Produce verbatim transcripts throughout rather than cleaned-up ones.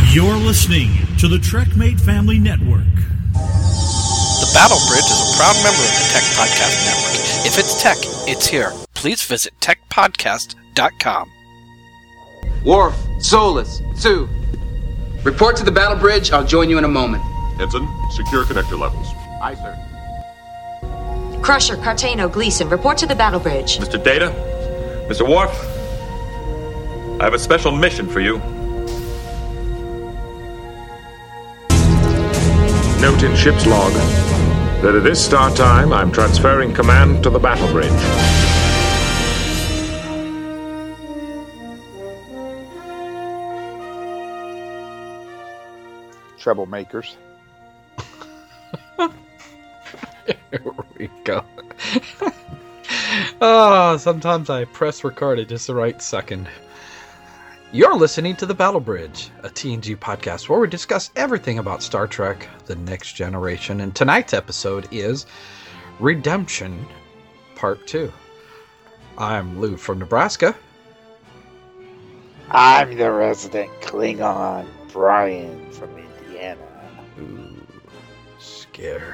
You're listening to the TrekMate Family Network. The Battle Bridge is a proud member of the Tech Podcast Network. If it's tech, it's here. Please visit tech podcast dot com. Worf, Solus, Sue. Report to the Battle Bridge. I'll join you in a moment. Ensign, secure connector levels. Aye, sir. Crusher, Cartano, Gleason, report to the Battle Bridge. Mister Data, Mister Worf, I have a special mission for you. Note in ship's log that at this start time, I'm transferring command to the Battle Bridge. Troublemakers. Here we go. Oh, sometimes I press record at just the right second. You're listening to The Battle Bridge, a T N G podcast where we discuss everything about Star Trek, The Next Generation, and tonight's episode is Redemption, Part two. I'm Lou from Nebraska. I'm the resident Klingon, Brian from Indiana. Ooh, scary.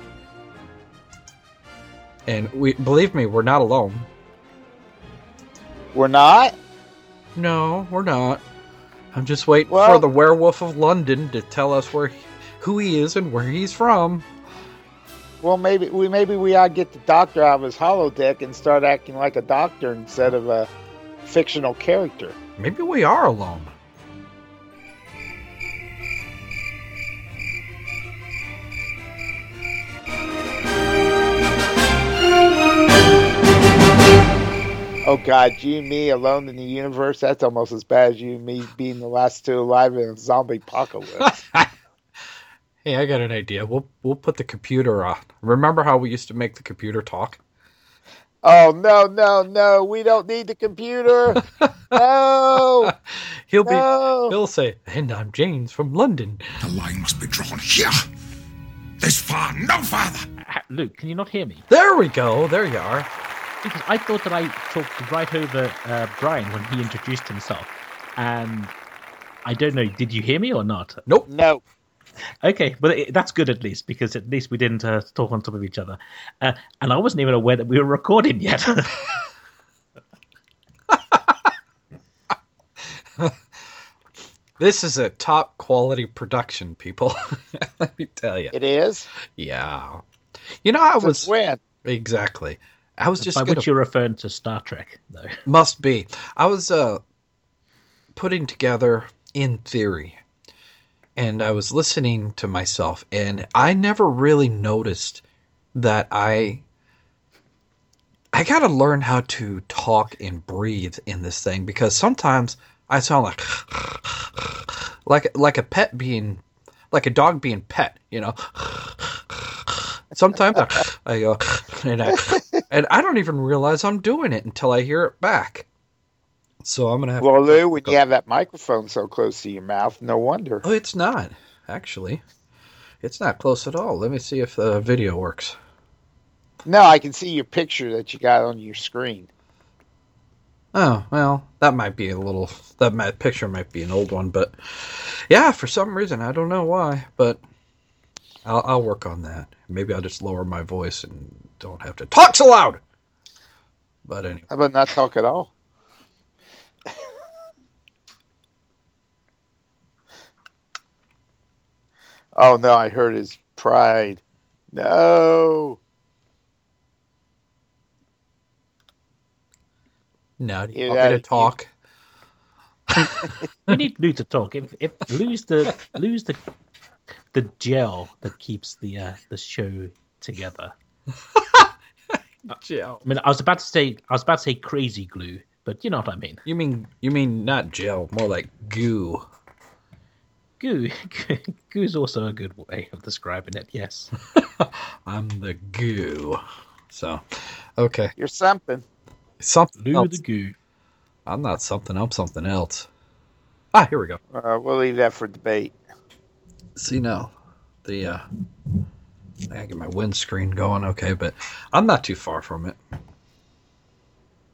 And we believe me, we're not alone. We're not? No, we're not. I'm just waiting well, for the Werewolf of London to tell us where, he, who he is and where he's from. Well, maybe we maybe we ought to get the doctor out of his holodeck and start acting like a doctor instead of a fictional character. Maybe we are alone. Oh God, you and me alone in the universe, that's almost as bad as you and me being the last two alive in a zombie apocalypse. Hey, I got an idea. We'll we'll put the computer on. Remember how we used to make the computer talk? Oh, no, no, no. We don't need the computer. No. he'll no. be he'll say, "And I'm James from London." The line must be drawn here. This far, no farther. Luke, can you not hear me? There we go. There you are. Because I thought that I talked right over uh, Brian when he introduced himself. And I don't know, did you hear me or not? Nope. No. Okay, but it, that's good at least, because at least we didn't uh, talk on top of each other. Uh, and I wasn't even aware that we were recording yet. This is a top quality production, people. Let me tell you. It is? Yeah. You know, I Since was... when? Exactly. I was just By gonna... which you're referring to Star Trek, though. Must be. I was uh, putting together In Theory, and I was listening to myself, and I never really noticed that I I gotta learn how to talk and breathe in this thing, because sometimes I sound like like like a pet being like a dog being pet, you know. Sometimes I, I go and I and I don't even realize I'm doing it until I hear it back. So I'm gonna have. Well, to Lou, when you have that microphone so close to your mouth, no wonder. Oh, it's not actually. It's not close at all. Let me see if the video works. No, I can see your picture that you got on your screen. Oh, well, that might be a little. That might, picture might be an old one, but yeah, for some reason I don't know why, but I'll, I'll work on that. Maybe I'll just lower my voice and don't have to talk so loud. But anyway, how about not talk at all? Oh no, I heard his pride. No. No, do you Yeah, want me to that- talk? We need Lou to talk. If if Lou's the Lou's the the gel that keeps the uh, the show together. Gel. I mean, I was about to say I was about to say crazy glue, but you know what I mean. You mean you mean not gel, more like goo. Goo, goo is also a good way of describing it. Yes, I'm the goo. So, okay, You're something. something Lou else. the goo. I'm not something. I'm something else. Ah, here we go. Uh, we'll leave that for debate. See now, the uh, I gotta get my windscreen going. Okay, but I'm not too far from it.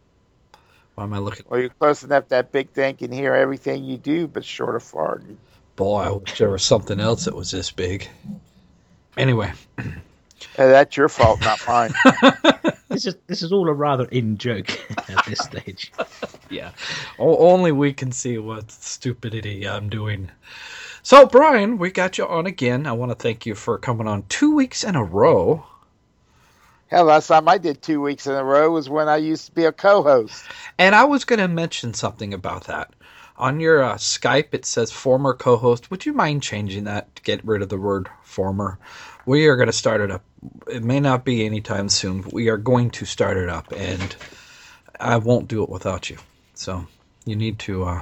Why am I looking? Well, you're close enough that big thing can hear everything you do, but short of farting. Boy, I wish there was something else that was this big. Anyway. Hey, that's your fault, not mine. This is this is all a rather in joke at this stage. Yeah. O- only we can see what stupidity I'm doing. So, Brian, we got you on again. I want to thank you for coming on two weeks in a row. Hell, last time I did two weeks in a row was when I used to be a co-host. And I was going to mention something about that. On your uh, Skype, it says former co-host. Would you mind changing that to get rid of the word former? We are going to start it up. It may not be anytime soon, but we are going to start it up, and I won't do it without you. So you need to, uh,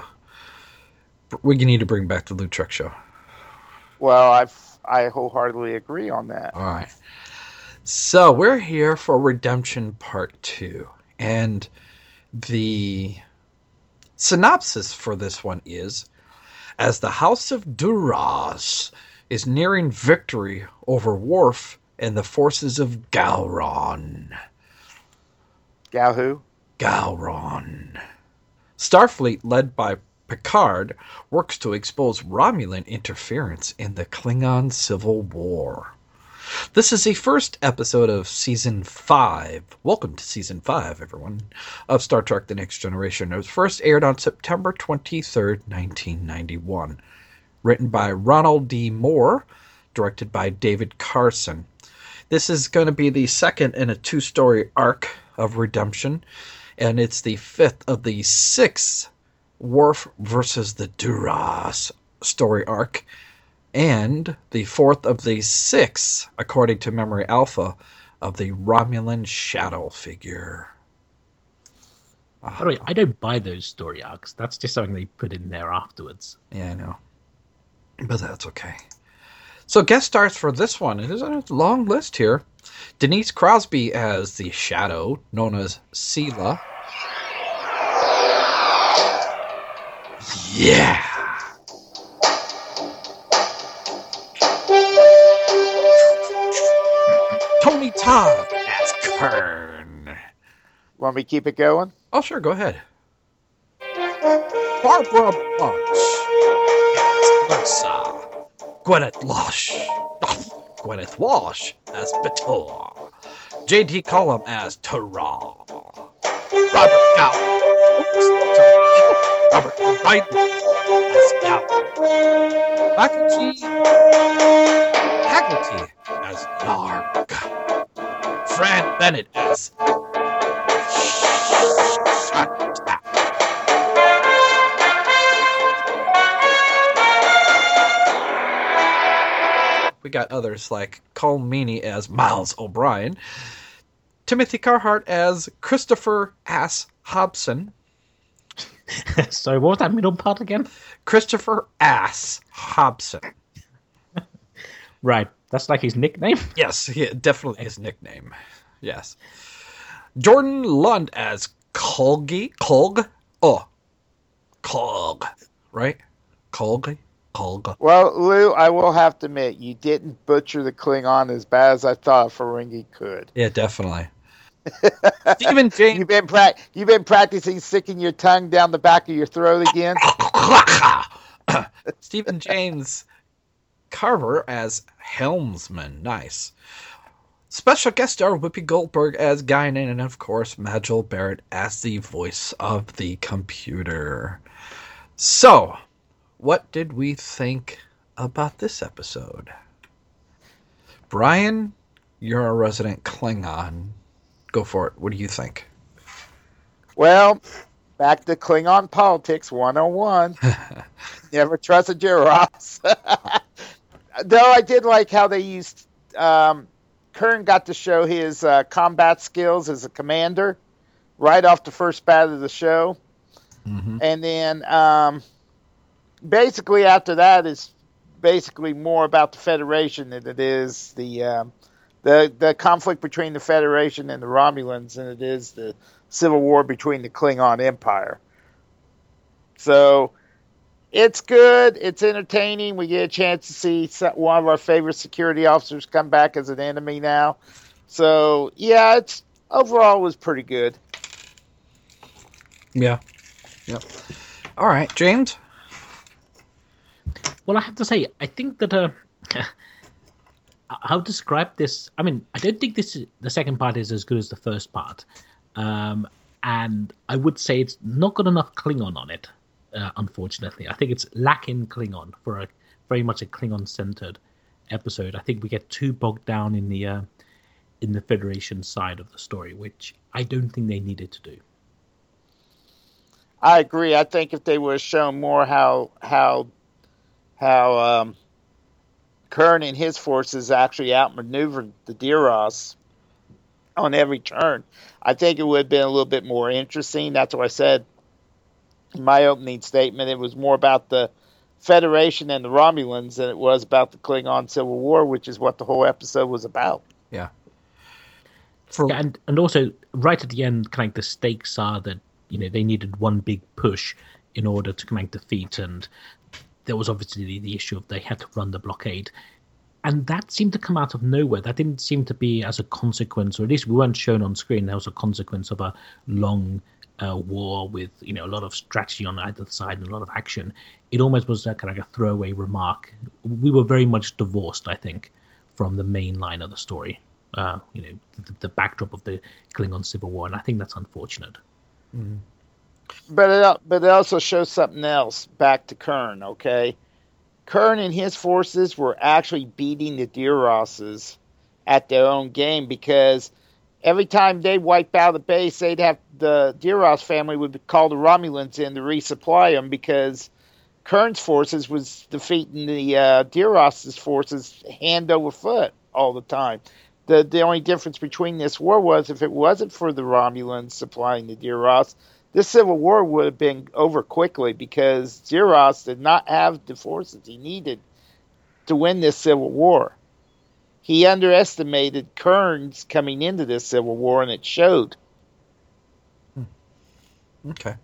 we need to bring back the Loot Truck Show. Well, I I wholeheartedly agree on that. All right. So we're here for Redemption Part two, and the synopsis for this one is, as the House of Duras is nearing victory over Worf and the forces of Gowron. Gal who? Gowron. Starfleet, led by Picard, works to expose Romulan interference in the Klingon Civil War. This is the first episode of Season five. Welcome to Season five, everyone, of Star Trek The Next Generation. It was first aired on September twenty-third, nineteen ninety-one. Written by Ronald D. Moore, directed by David Carson. This is going to be the second in a two-story arc of redemption, and it's the fifth of the six Worf versus the Duras story arc, and the fourth of the six, according to Memory Alpha, of the Romulan Shadow figure. By the way, I don't buy those story arcs. That's just something they put in there afterwards. Yeah, I know. But that's okay. So guest stars for this one. It is a long list here. Denise Crosby as the Shadow, known as Sela. Yeah! Tony Todd as Kern. Want me to keep it going? Oh, sure, go ahead. Barbara Bunch as Ursa. Gwyneth Losh. Oh, Gwyneth Walsh as Bator. J D Cullum as Tara. Robert Gow. Robert Biden as Gow. Faculty Haggerty as Narg. Fran Bennett as Shut-Tap. We got others like Cole Meany as Miles O'Brien, Timothy Carhart as Christopher Ass Hobson. Sorry, what was that middle part again? Christopher Ass Hobson. Right, that's like his nickname? Yes, yeah, definitely his nickname. Yes. Jordan Lund as Kolgi. Kolg? Oh. Kolg. Right? Kolg? Kolg. Well, Lou, I will have to admit, you didn't butcher the Klingon as bad as I thought Ferengi could. Yeah, definitely. Stephen James. You've been, pra- you've been practicing sticking your tongue down the back of your throat again? Stephen James Carver as Helmsman. Nice. Special guest star Whoopi Goldberg as Guinan, and of course Majel Barrett as the voice of the computer. So, what did we think about this episode? Brian, you're a resident Klingon. Go for it. What do you think? Well, back to Klingon politics one oh one. Never trust a Duras. Though I did like how they used... Um, Kern got to show his uh, combat skills as a commander right off the first bat of the show. Mm-hmm. And then um, basically after that is basically more about the Federation than it is the, um, the the conflict between the Federation and the Romulans than it is the civil war between the Klingon Empire. So it's good. It's entertaining. We get a chance to see one of our favorite security officers come back as an enemy now. So, yeah, it's overall was pretty good. Yeah. Yep. All right, James? Well, I have to say, I think that uh, I'll describe this. I mean, I don't think this is, the second part is as good as the first part, um, and I would say it's not got enough Klingon on it. Uh, unfortunately, I think it's lacking Klingon for a very much a Klingon-centered episode. I think we get too bogged down in the uh, in the Federation side of the story, which I don't think they needed to do. I agree. I think if they would have shown more how how how um, Kurn and his forces actually outmaneuvered the Duras on every turn, I think it would have been a little bit more interesting. That's what I said in my opening statement. It was more about the Federation and the Romulans than it was about the Klingon Civil War, which is what the whole episode was about. Yeah. For... yeah and, and also, right at the end, kind of the stakes are that, you know, they needed one big push in order to kind of defeat, and there was obviously the, the issue of they had to run the blockade. And that seemed to come out of nowhere. That didn't seem to be as a consequence, or at least we weren't shown on screen, there was a consequence of a long uh, war with, you know, a lot of strategy on either side and a lot of action. It almost was a, kind of a throwaway remark. We were very much divorced, I think, from the main line of the story. Uh, you know, the, the backdrop of the Klingon Civil War, and I think that's unfortunate. Mm. But it, but it also shows something else back to Kurn, okay? Kurn and his forces were actually beating the Duras's at their own game, because every time they wipe out the base, they'd have the Duras family would call the Romulans in to resupply them, because Kurn's forces was defeating the uh, Duras's forces hand over foot all the time. The the only difference between this war was if it wasn't for the Romulans supplying the Duras, this civil war would have been over quickly, because Duras did not have the forces he needed to win this civil war. He underestimated Kurn's coming into this civil war, and it showed. Okay.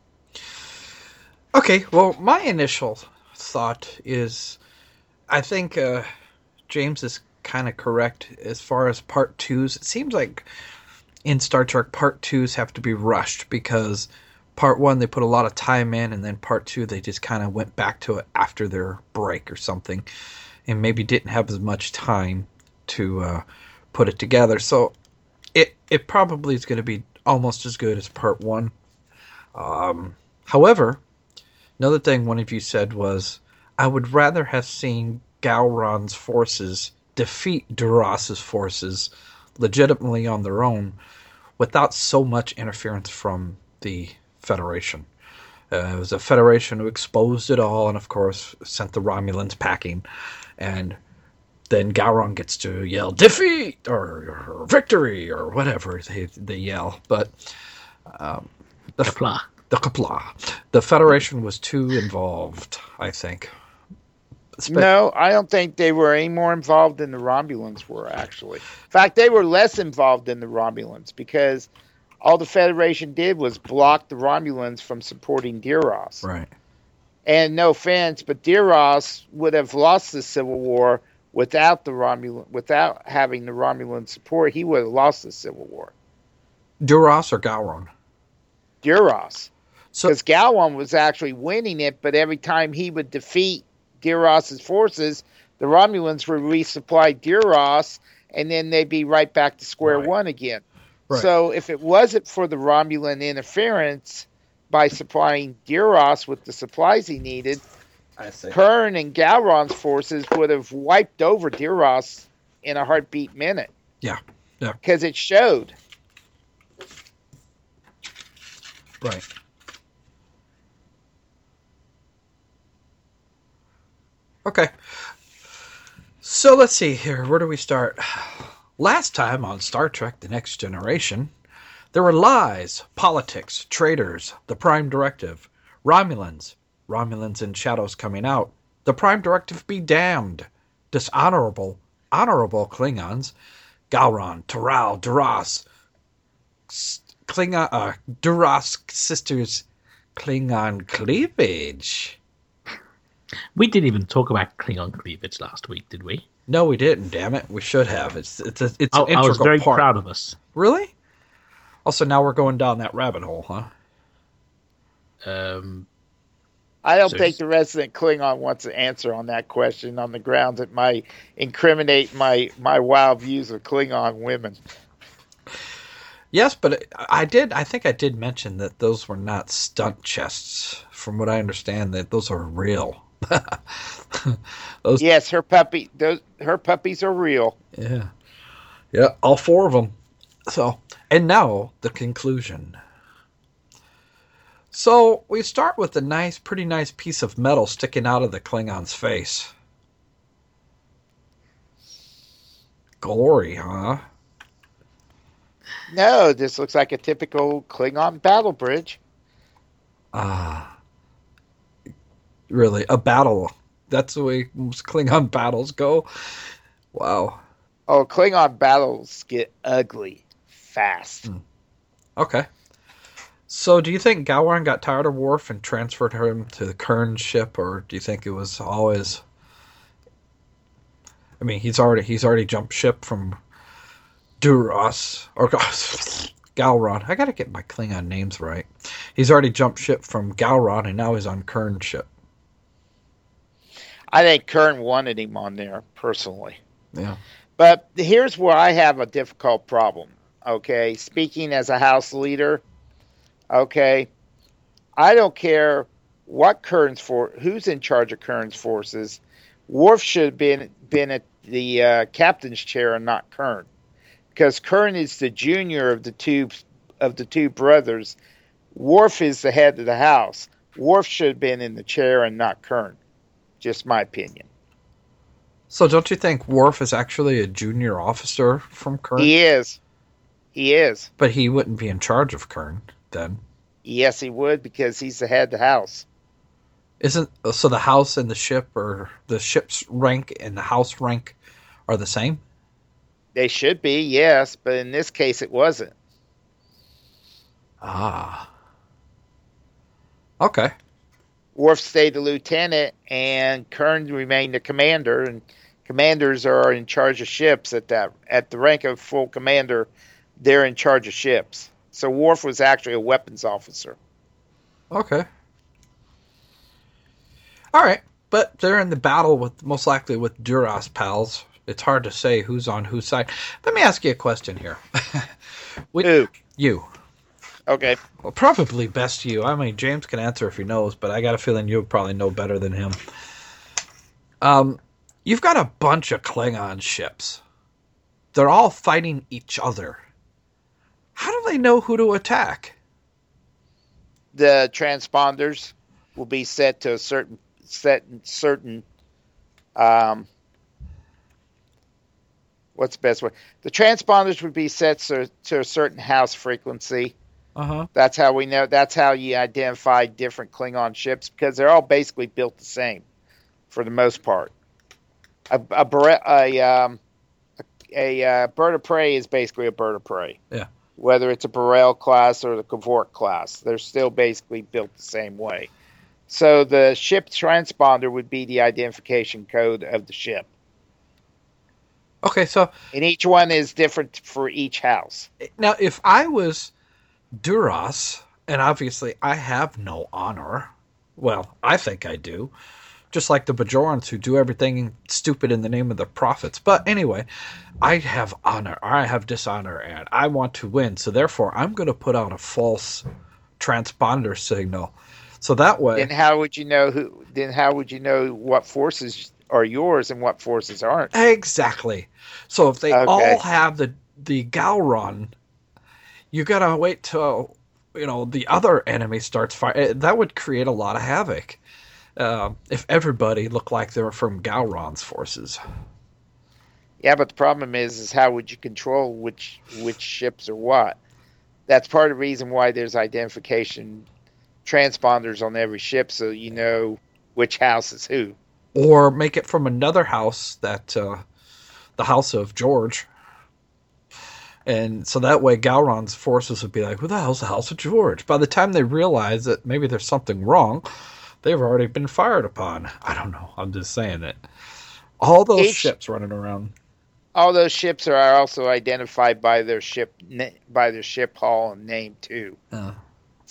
Okay, well, my initial thought is, I think uh, James is kind of correct as far as part twos. It seems like in Star Trek, part twos have to be rushed, because part one, they put a lot of time in, and then part two, they just kind of went back to it after their break or something, and maybe didn't have as much time to uh, put it together. So it it probably is going to be almost as good as part one. Um, however, another thing one of you said was, I would rather have seen Gowron's forces defeat Duras's forces legitimately on their own without so much interference from the Federation. Uh, it was a Federation who exposed it all, and of course sent the Romulans packing, and then Gowron gets to yell defeat or, or victory or whatever they they yell. But um, the Qapla'. the Qapla'. The Federation was too involved, I think. Spe- No, I don't think they were any more involved than the Romulans were, actually. In fact, they were less involved than the Romulans, because all the Federation did was block the Romulans from supporting Duras. Right. And no offense, but Duras would have lost the Civil War without the Romulan, without having the Romulan support. He would have lost the Civil War. Duras or Gowron? Duras. So, Because Gowron was actually winning it, but every time he would defeat Duras's forces, the Romulans would resupply Duras, and then they'd be right back to square Right. one again. Right. So if it wasn't for the Romulan interference by supplying Duras with the supplies he needed, I see. Kurn and Gowron's forces would have wiped over Duras in a heartbeat minute. Yeah. Yeah. Because it showed. Right. Okay. So let's see here. Where do we start? Last time on Star Trek The Next Generation, there were lies, politics, traitors, the Prime Directive, Romulans, Romulans and Shadows coming out, the Prime Directive be damned, dishonorable, honorable Klingons, Gowron, Taral, Duras, Klingon, uh, Duras sisters, Klingon cleavage. We didn't even talk about Klingon cleavage last week, did we? No, we didn't. Damn it, we should have. It's it's a, it's I, an integral I was very part. proud of us. Really? Also, now we're going down that rabbit hole, huh? Um, I don't So think he's- the resident Klingon wants an answer on that question on the grounds it might incriminate my, my wild views of Klingon women. Yes, but I did. I think I did mention that those were not stunt chests. From what I understand, that those are real. those, Yes, her puppy. Those her puppies are real. yeah, yeah, all four of them. So, and now the conclusion. So we start with a nice, pretty nice piece of metal sticking out of the Klingon's face. Glory, huh? No, this looks like a typical Klingon battle bridge. Ah, really? A battle? That's the way most Klingon battles go? Wow. Oh, Klingon battles get ugly fast. Hmm. Okay. So do you think Gowron got tired of Worf and transferred him to the Kern ship, or do you think it was always... I mean, he's already he's already jumped ship from Duras, or Gowron. I gotta get my Klingon names right. He's already jumped ship from Gowron, and now he's on Kern ship. I think Kern wanted him on there, personally. Yeah. But here's where I have a difficult problem, okay? Speaking as a house leader, okay, I don't care what Kern's for, who's in charge of Kern's forces. Worf should have been, been at the uh, captain's chair and not Kern. Because Kern is the junior of the two of the two brothers. Worf is the head of the house. Worf should have been in the chair and not Kern. Just my opinion. So don't you think Worf is actually a junior officer from Kern? He is. He is. But he wouldn't be in charge of Kern then. Yes, he would, because he's the head of the house. Isn't so the house and the ship, or the ship's rank and the house rank, are the same? They should be, yes, but in this case it wasn't. Ah. Okay. Worf stayed the lieutenant, and Kern remained the commander, and commanders are in charge of ships at that at the rank of full commander. They're in charge of ships. So Worf was actually a weapons officer. Okay. All right, but they're in the battle with most likely with Duras pals. It's hard to say who's on whose side. Let me ask you a question here. we, Who? You. Okay. Well, probably best you. I mean, James can answer if he knows, but I got a feeling you'll probably know better than him. Um, you've got a bunch of Klingon ships. They're all fighting each other. How do they know who to attack? The transponders will be set to a certain set certain um what's the best way? The transponders would be set to, to a certain house frequency. Uh-huh. That's That's how we know. That's how you identify different Klingon ships, because they're all basically built the same, for the most part. A a, a, um, a, a uh, bird of prey is basically a bird of prey. Yeah. Whether it's a Burrell class or the Kvork class, they're still basically built the same way. So the ship transponder would be the identification code of the ship. Okay, so And each one is different for each house. now if I was Duras, and obviously I have no honor, well, I think I do, just like the Bajorans who do everything stupid in the name of the prophets. But anyway, I have honor, I have dishonor, and I want to win. So therefore, I'm going to put out a false transponder signal. So that way, Then how would you know who? Then how would you know what forces are yours and what forces aren't? exactly. So if they Okay. all have the the Gowron, you gotta wait till you know the other enemy starts firing. That would create a lot of havoc. Uh, if everybody looked like they were from Gowron's forces. Yeah, but the problem is, is how would you control which which ships are what? That's part of the reason why there's identification transponders on every ship, so you know which house is who. Or make it from another house, that uh, the house of George. And so that way Gowron's forces would be like, who the hell's the house of George? By the time they realize that maybe there's something wrong, they've already been fired upon. I don't know. I'm just saying it. All those Each- ships running around. All those ships are also identified by their ship na- by their ship hull and name too. Uh,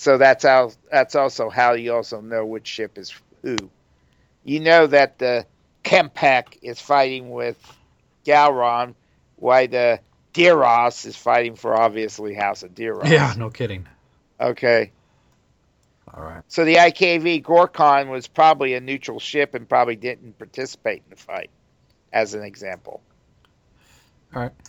So that's how. That's also how you also know which ship is who. You know that the Kempek is fighting with Gowron, while the Deros is fighting for obviously House of Deros. Yeah, no kidding. Okay. All right. So the I K V Gorkon was probably a neutral ship and probably didn't participate in the fight, as an example. All right.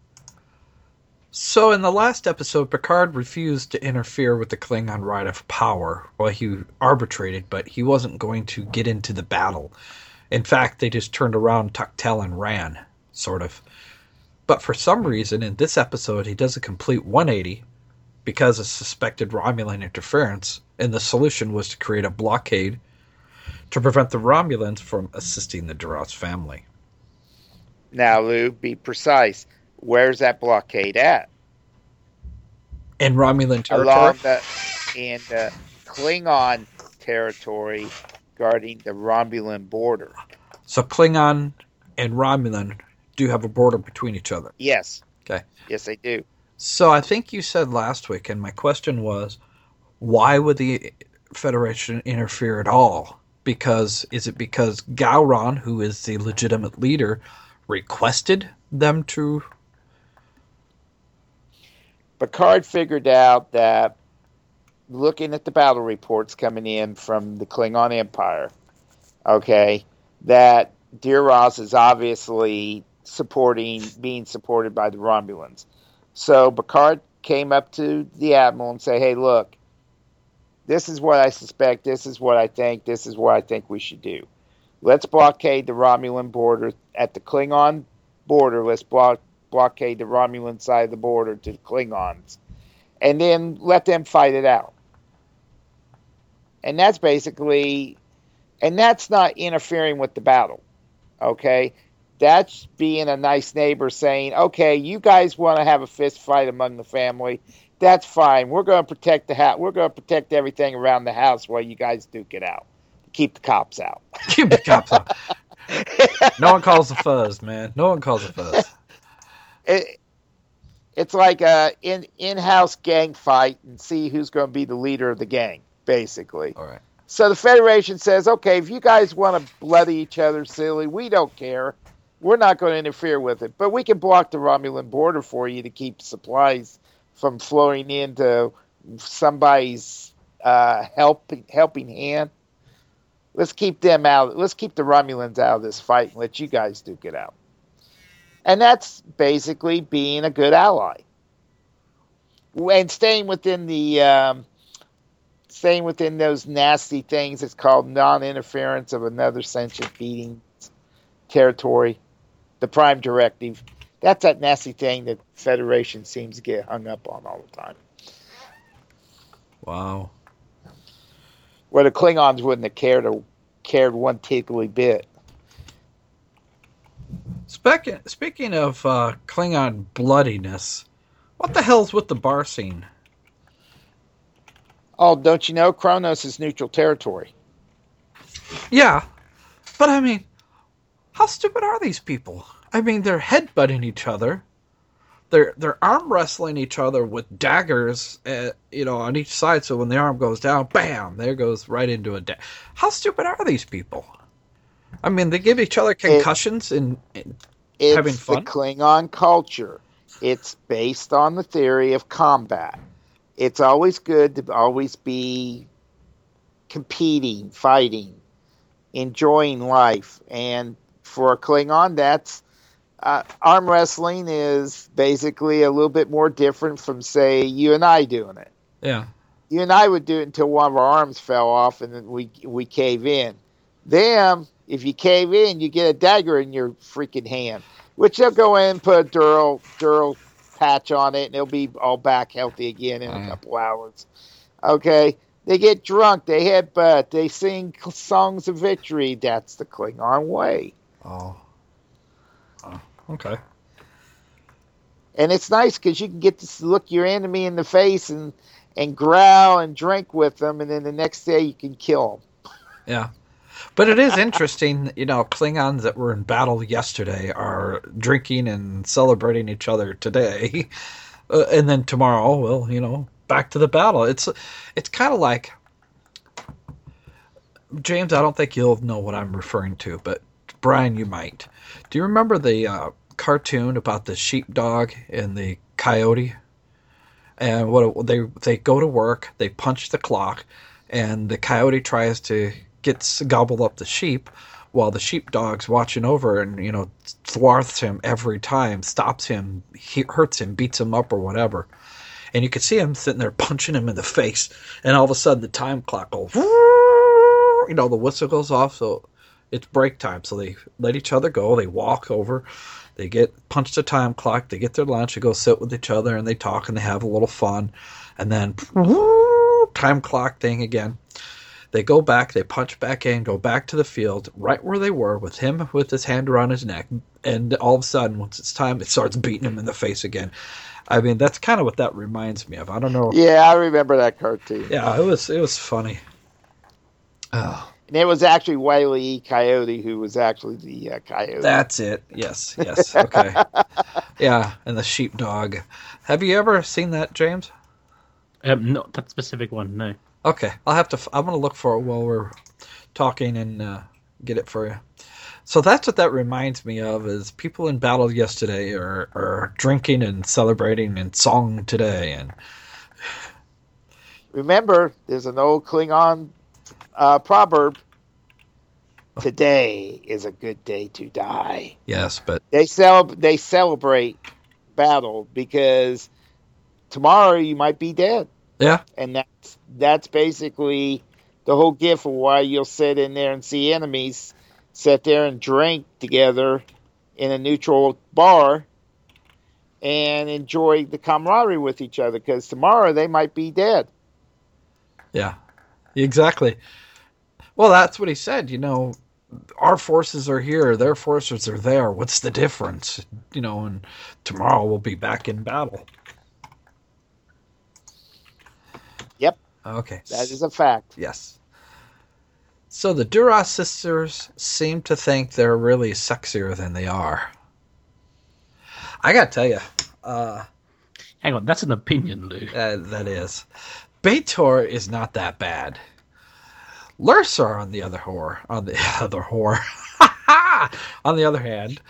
So in the last episode, Picard refused to interfere with the Klingon right of power. Well, he arbitrated, but he wasn't going to get into the battle. In fact, they just turned around, tucked tail, and ran, sort of. But for some reason, in this episode, he does a complete one eighty because of suspected Romulan interference, and the solution was to create a blockade to prevent the Romulans from assisting the Duras family. Now, Lou, be precise. Where's that blockade at? In Romulan territory? Along the, in the Klingon territory guarding the Romulan border. So Klingon and Romulan do have a border between each other? Yes. Okay. Yes, they do. So I think you said last week, and my question was, why would the Federation interfere at all? Because, is it because Gowron, who is the legitimate leader, requested them to? Picard figured out that, looking at the battle reports coming in from the Klingon Empire, okay, that Deros is obviously supporting, being supported by the Romulans. So Picard came up to the Admiral and said, hey, look, this is what I suspect, this is what I think, this is what I think we should do. Let's blockade the Romulan border at the Klingon border. Let's block, blockade the Romulan side of the border to the Klingons. And then let them fight it out. And that's basically, and that's not interfering with the battle. Okay? That's being a nice neighbor saying, okay, you guys want to have a fist fight among the family. That's fine. We're going to protect the house. We're going to protect everything around the house while you guys duke it out. Keep the cops out. Keep the cops out. No one calls the fuzz, man. No one calls the fuzz. It, it's like a in, in-house gang fight and see who's going to be the leader of the gang, basically. All right. So the Federation says, okay, if you guys want to bloody each other silly, we don't care. We're not going to interfere with it. But we can block the Romulan border for you to keep supplies from flowing into somebody's uh, help, helping hand. Let's keep them out. Let's keep the Romulans out of this fight and let you guys duke it out. And that's basically being a good ally. And staying within the, um, staying within those nasty things. It's called non-interference of another sentient being territory. The Prime Directive. That's that nasty thing that Federation seems to get hung up on all the time. Wow. Where the Klingons wouldn't have cared, or cared one tickly bit. Speaking, speaking of uh, Klingon bloodiness, what the hell's with the bar scene? Oh, don't you know? Kronos is neutral territory. Yeah, but I mean, how stupid are these people? I mean, they're headbutting each other. They're they're arm wrestling each other with daggers, uh, you know, on each side. So when the arm goes down, bam, there goes right into a da- How stupid are these people? I mean, they give each other concussions and having fun. It's the Klingon culture. It's based on the theory of combat. It's always good to always be competing, fighting, enjoying life. And for a Klingon, that's uh, arm wrestling is basically a little bit more different from, say, you and I doing it. Yeah. You and I would do it until one of our arms fell off and then we we cave in. Them, if you cave in, you get a dagger in your freaking hand, which they'll go in and put a dural, dural patch on it, and it'll be all back healthy again in a couple hours. Okay? They get drunk, they headbutt, they sing songs of victory. That's the Klingon way. Oh. oh okay. And it's nice because you can get to look your enemy in the face and, and growl and drink with them, and then the next day you can kill them. Yeah. But it is interesting, you know, Klingons that were in battle yesterday are drinking and celebrating each other today. Uh, and then tomorrow, well, you know, back to the battle. It's it's kind of like, James, I don't think you'll know what I'm referring to, but Brian, you might. Do you remember the uh, cartoon about the sheepdog and the coyote? And what they they go to work, they punch the clock, and the coyote tries to get gobble up the sheep, while the sheepdog's watching over and, you know, thwarts him every time, stops him, he hurts him, beats him up or whatever. And you can see him sitting there punching him in the face, and all of a sudden the time clock goes, you know, the whistle goes off, so it's break time. So they let each other go, they walk over, they get punched the time clock, they get their lunch, they go sit with each other, and they talk, and they have a little fun. And then, time clock thing again. They go back, they punch back in, go back to the field, right where they were, with him with his hand around his neck. And all of a sudden, once it's time, it starts beating him in the face again. I mean, that's kind of what that reminds me of. I don't know. Yeah, I remember that cartoon. Yeah, it was it was funny. Oh. And it was actually Wile E. Coyote who was actually the uh, coyote. That's it. Yes, yes. Okay. Yeah, and the sheepdog. Have you ever seen that, James? Um, not that specific one, no. Okay, I'll have to. I'm going to look for it while we're talking and uh, get it for you. So that's what that reminds me of, is people in battle yesterday are, are drinking and celebrating and song today. And remember, there's an old Klingon uh, proverb: "Today is a good day to die." Yes, but they cel- they celebrate battle because tomorrow you might be dead. Yeah, and that's that's basically the whole gift of why you'll sit in there and see enemies sit there and drink together in a neutral bar and enjoy the camaraderie with each other, because tomorrow they might be dead. Yeah, exactly. Well, that's what he said. You know, our forces are here, their forces are there. What's the difference? You know, and tomorrow we'll be back in battle. Yep. Okay. That is a fact. Yes. So the Duras sisters seem to think they're really sexier than they are. I gotta tell you. Uh, Hang on, that's an opinion, Lou. Uh, that is. B'Etor is not that bad. Lursa, on the other whore, on the other whore, on the other hand,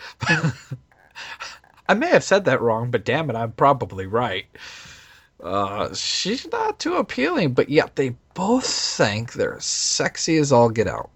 I may have said that wrong, but damn it, I'm probably right. Uh, she's not too appealing, but yet they both think they're sexy as all get out.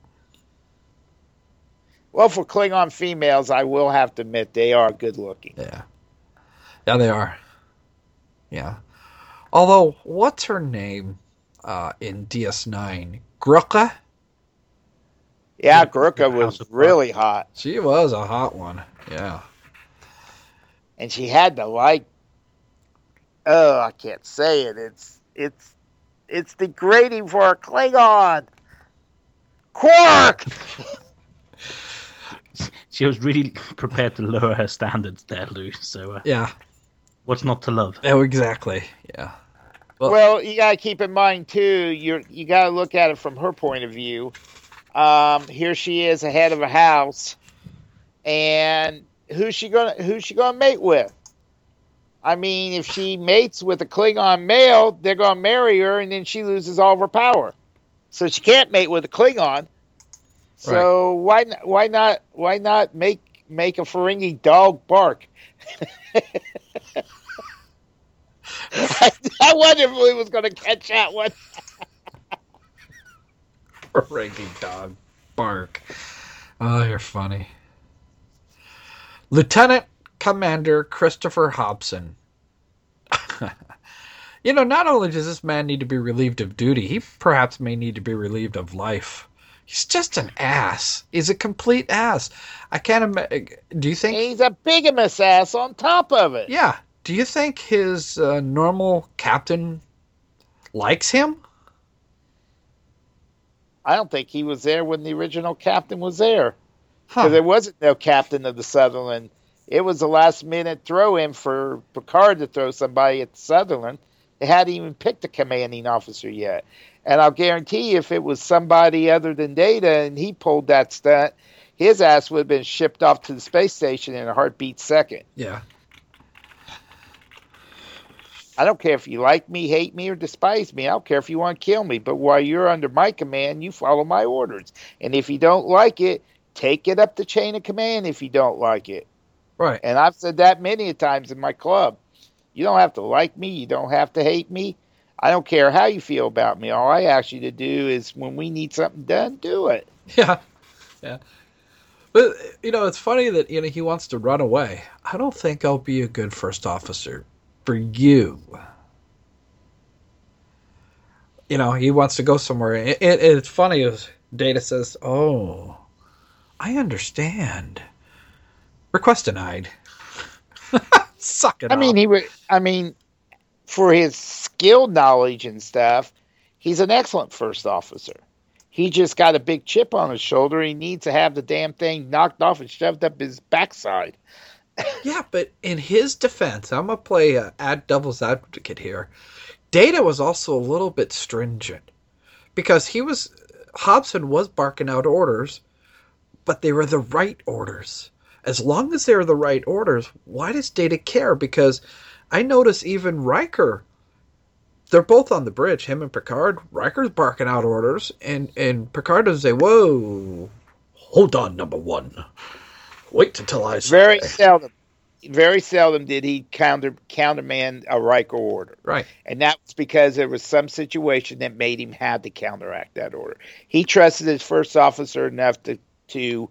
Well, for Klingon females, I will have to admit they are good looking. Yeah. Yeah, they are. Yeah. Although, what's her name uh, in D S nine? Gruka? Yeah, Gruka was really hot. She was a hot one. Yeah. And she had the like. Oh, I can't say it. It's it's it's degrading for a Klingon. Quark. She was really prepared to lower her standards there, Lou. So uh, yeah, what's not to love? Oh, exactly. Yeah. Well, well you gotta keep in mind too. You you gotta look at it from her point of view. Um, here she is, a head of a house, and who's she gonna who's she gonna mate with? I mean, if she mates with a Klingon male, they're going to marry her, and then she loses all of her power. So she can't mate with a Klingon. So right. why why not why not make make a Ferengi dog bark? I, I wonder if we was going to catch that one. Ferengi dog bark. Oh, you're funny. Lieutenant Commander Christopher Hobson. You know, not only does this man need to be relieved of duty, he perhaps may need to be relieved of life. He's just an ass. He's a complete ass. I can't imagine. Do you think he's a bigamous ass on top of it? Yeah. Do you think his uh, normal captain likes him? I don't think he was there when the original captain was there. Because Huh. there wasn't no captain of the Sutherland. It was a last-minute throw-in for Picard to throw somebody at the Sutherland. They hadn't even picked a commanding officer yet. And I'll guarantee you, if it was somebody other than Data and he pulled that stunt, his ass would have been shipped off to the space station in a heartbeat second. Yeah. I don't care if you like me, hate me, or despise me. I don't care if you want to kill me. But while you're under my command, you follow my orders. And if you don't like it, take it up the chain of command if you don't like it. Right. And I've said that many times in my club. You don't have to like me. You don't have to hate me. I don't care how you feel about me. All I ask you to do is when we need something done, do it. Yeah. Yeah. But, you know, it's funny that, you know, he wants to run away. I don't think I'll be a good first officer for you. You know, he wants to go somewhere. It, it, it's funny as Data says, oh, I understand. Request denied. Suck it I up. mean, he. Re- I mean, for his skill knowledge and stuff, he's an excellent first officer. He just got a big chip on his shoulder. He needs to have the damn thing knocked off and shoved up his backside. Yeah, but in his defense, I'm going to play uh, ad devil's advocate here. Data was also a little bit stringent because he was, Hobson was barking out orders, but they were the right orders. As long as they're the right orders, why does Data care? Because I notice even Riker, they're both on the bridge, him and Picard. Riker's barking out orders, and, and Picard doesn't say, whoa, hold on, number one. Wait until I say. Very seldom. Very seldom did he counter countermand a Riker order. Right. And that was because there was some situation that made him have to counteract that order. He trusted his first officer enough to to,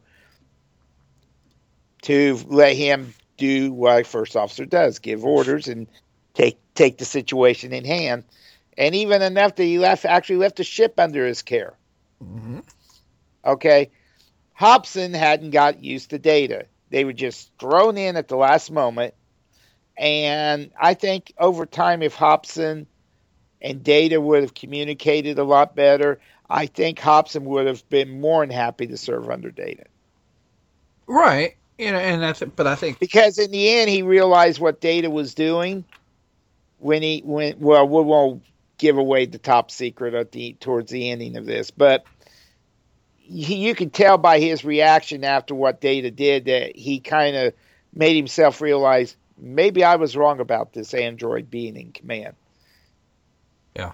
to let him do what a first officer does, give orders and take take the situation in hand. And even enough that he left actually left the ship under his care. Mm-hmm. Okay. Hobson hadn't got used to Data. They were just thrown in at the last moment. And I think over time, if Hobson and Data would have communicated a lot better, I think Hobson would have been more than happy to serve under Data. Right. You know, and I th- but I think because in the end, he realized what Data was doing when he went, well, we won't give away the top secret at the, towards the ending of this, but He, you can tell by his reaction after what Data did that he kind of made himself realize maybe I was wrong about this android being in command. Yeah.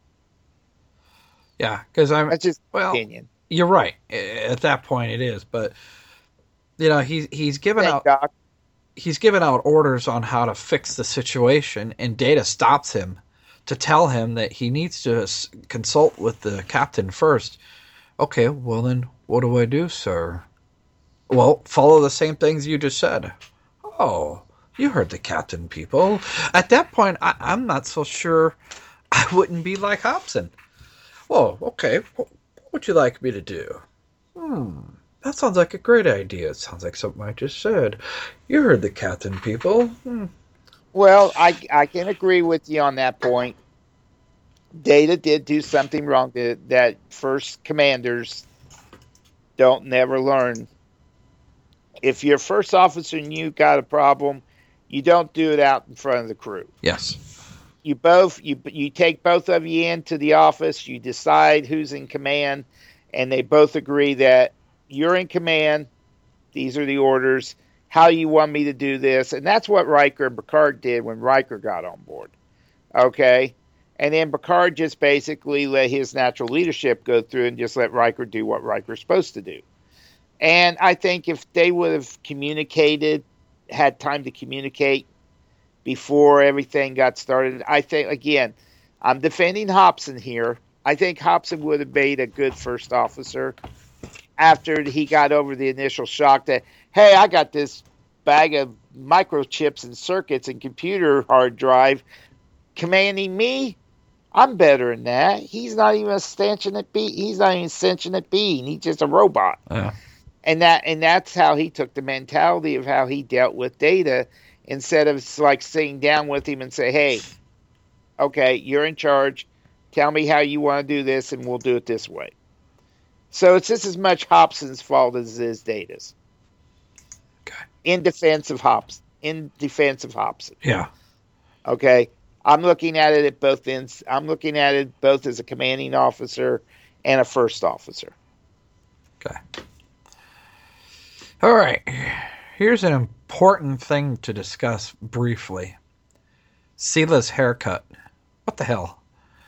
Yeah, because I'm That's just well, opinion. You're right. At that point, it is, but you know, he's he's given Thank out Doc. he's given out orders on how to fix the situation, and Data stops him to tell him that he needs to consult with the captain first. Okay, well then, what do I do, sir? Well, follow the same things you just said. Oh, you heard the captain, people. At that point, I, I'm not so sure I wouldn't be like Hobson. Well, okay, what would you like me to do? Hmm, that sounds like a great idea. It sounds like something I just said. You heard the captain, people. Hmm. Well, I, I can agree with you on that point. Data did do something wrong that, that first commanders don't never learn. If you're first officer and you got a problem, you don't do it out in front of the crew. Yes. You both you you take both of you into the office, you decide who's in command, and they both agree that you're in command. These are the orders. How you want me to do this? And that's what Riker and Picard did when Riker got on board. Okay? And then Picard just basically let his natural leadership go through and just let Riker do what Riker's supposed to do. And I think if they would have communicated, had time to communicate before everything got started, I think, again, I'm defending Hobson here. I think Hobson would have made a good first officer after he got over the initial shock that, hey, I got this bag of microchips and circuits and computer hard drive commanding me. I'm better than that. He's not even a sentient being. He's not even a sentient being. He's just a robot. Yeah. And that and that's how he took the mentality of how he dealt with Data, instead of like sitting down with him and say, hey, okay, you're in charge. Tell me how you want to do this, and we'll do it this way. So it's just as much Hobson's fault as it is Data's. Okay. In defense of Hobson. In defense of Hobson. Yeah. Okay. I'm looking at it at both ends. I'm looking at it both as a commanding officer and a first officer. Okay. All right. Here's an important thing to discuss briefly. Sila's haircut. What the hell?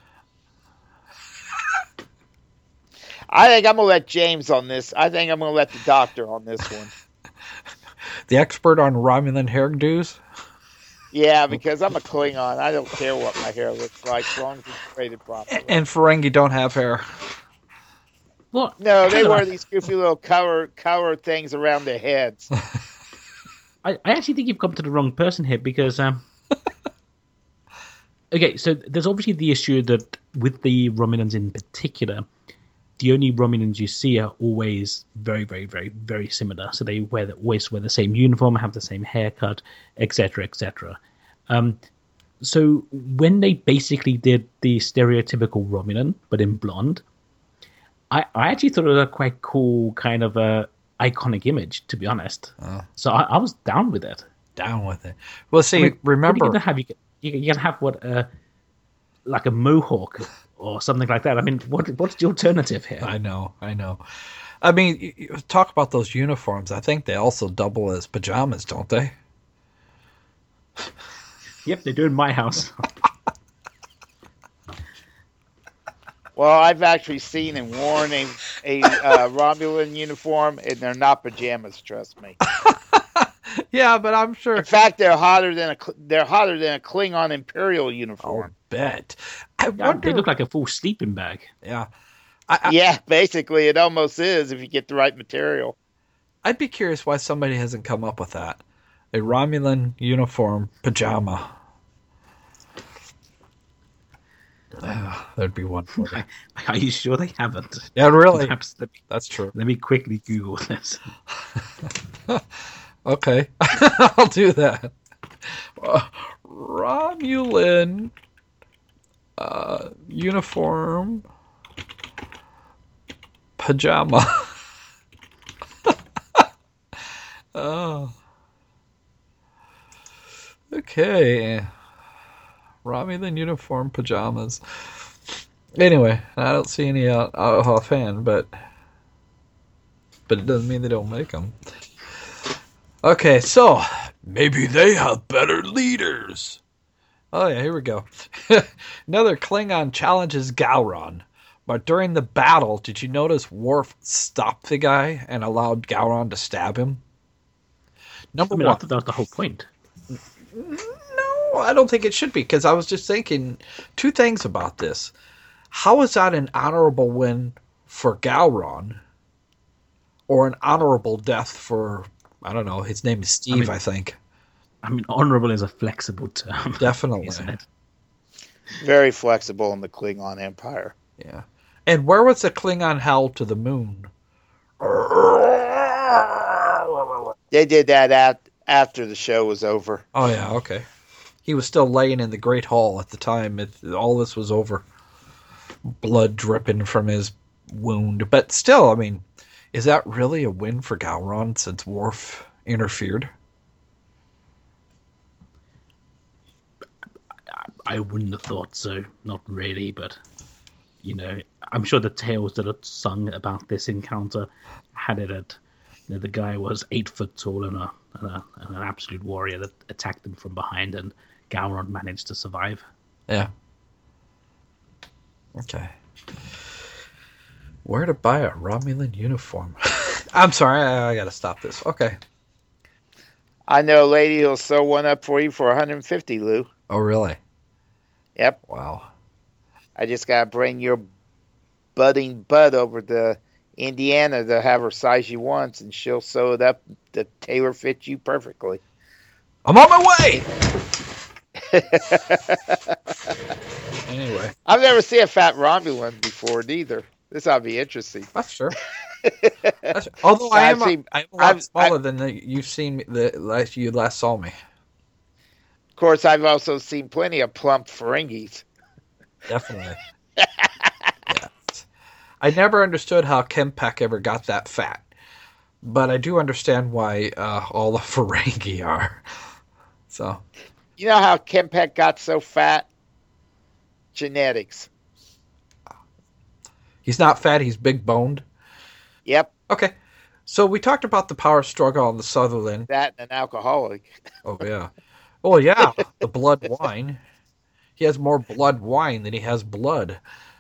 I think I'm going to let James on this. I think I'm going to let the doctor on this one. The expert on Romulan hairdos? Yeah, because I'm a Klingon. I don't care what my hair looks like as long as it's braided properly. And Ferengi don't have hair. What? No, they wear these goofy little cover cover things around their heads. I, I actually think you've come to the wrong person here because, um, okay, so there's obviously the issue that with the Romulans in particular, the only Romulans you see are always very, very, very, very similar. So they wear the, always wear the same uniform, have the same haircut, et cetera, et cetera. Um, so when they basically did the stereotypical Romulan, but in blonde, I, I actually thought it was a quite cool kind of a iconic image, to be honest. Oh. So I, I was down with it. Down with it. Well, see, I mean, remember... What are you gonna have? You, you, you're gonna have what, uh, like a mohawk or something like that. I mean, what what's the alternative here? I know, I know. I mean, you, you talk about those uniforms. I think they also double as pajamas, don't they? Yep, they do in my house. Well, I've actually seen and worn a, a uh, Romulan uniform, and they're not pajamas. Trust me. Yeah, but I'm sure. In fact, they're hotter than a they're hotter than a Klingon Imperial uniform. Oh, bet. I Yeah, wonder. they look like a full sleeping bag. Yeah. I, I, Yeah, basically, it almost is if you get the right material. I'd be curious why somebody hasn't come up with that. A Romulan uniform pajama. Uh, that'd be wonderful. Are you sure they haven't? Yeah, really. Perhaps let me, That's true. let me quickly Google this. Okay, I'll do that. Uh, Romulan uh, uniform pajama. Oh. Okay. Romulan uniform pajamas. Anyway, I don't see any out, out offhand, but but it doesn't mean they don't make them. Okay, so maybe they have better leaders. Oh yeah, here we go. Another Klingon challenges Gowron, but during the battle, did you notice Worf stopped the guy and allowed Gowron to stab him? Number I mean, one. I thought that was the whole point. No, I don't think it should be, because I was just thinking two things about this. How is that an honorable win for Gowron, or an honorable death for, I don't know, his name is Steve, I, mean, I think. I mean, honorable is a flexible term. Definitely. Isn't it? Very flexible in the Klingon Empire. Yeah. And where was the Klingon held to the moon? They did that at, after the show was over. Oh, yeah, okay. He was still laying in the Great Hall at the time. It, all this was over. Blood dripping from his wound. But still, I mean, is that really a win for Gowron since Worf interfered? I wouldn't have thought so. Not really, but, you know, I'm sure the tales that are sung about this encounter had it at, you know, the guy was eight foot tall and, a, and, a, and an absolute warrior that attacked him from behind, and Gowron managed to survive. Yeah. Okay. Where to buy a Romulan uniform? I'm sorry, I, I gotta stop this. Okay. I know a lady who'll sew one up for you for one hundred fifty, Lou. Oh, really? Yep. Wow. I just gotta bring your budding bud over to Indiana to have her size you once, and she'll sew it up to tailor fit you perfectly. I'm on my way! Anyway. I've never seen a fat Romulan before, neither. This ought to be interesting. That's true. That's, although I am, I've seen, a, I am a lot I've, smaller I've, than the, you've seen me, the last you last saw me. Of course, I've also seen plenty of plump Ferengis. Definitely. Yeah. I never understood how Kempek ever got that fat, but I do understand why uh, all the Ferengi are. So, you know how Kempek got so fat? Genetics. He's not fat, he's big boned. Yep. Okay. So we talked about the power struggle on the Sutherland. That and an alcoholic. Oh, yeah. Oh, yeah, the blood wine. He has more blood wine than he has blood.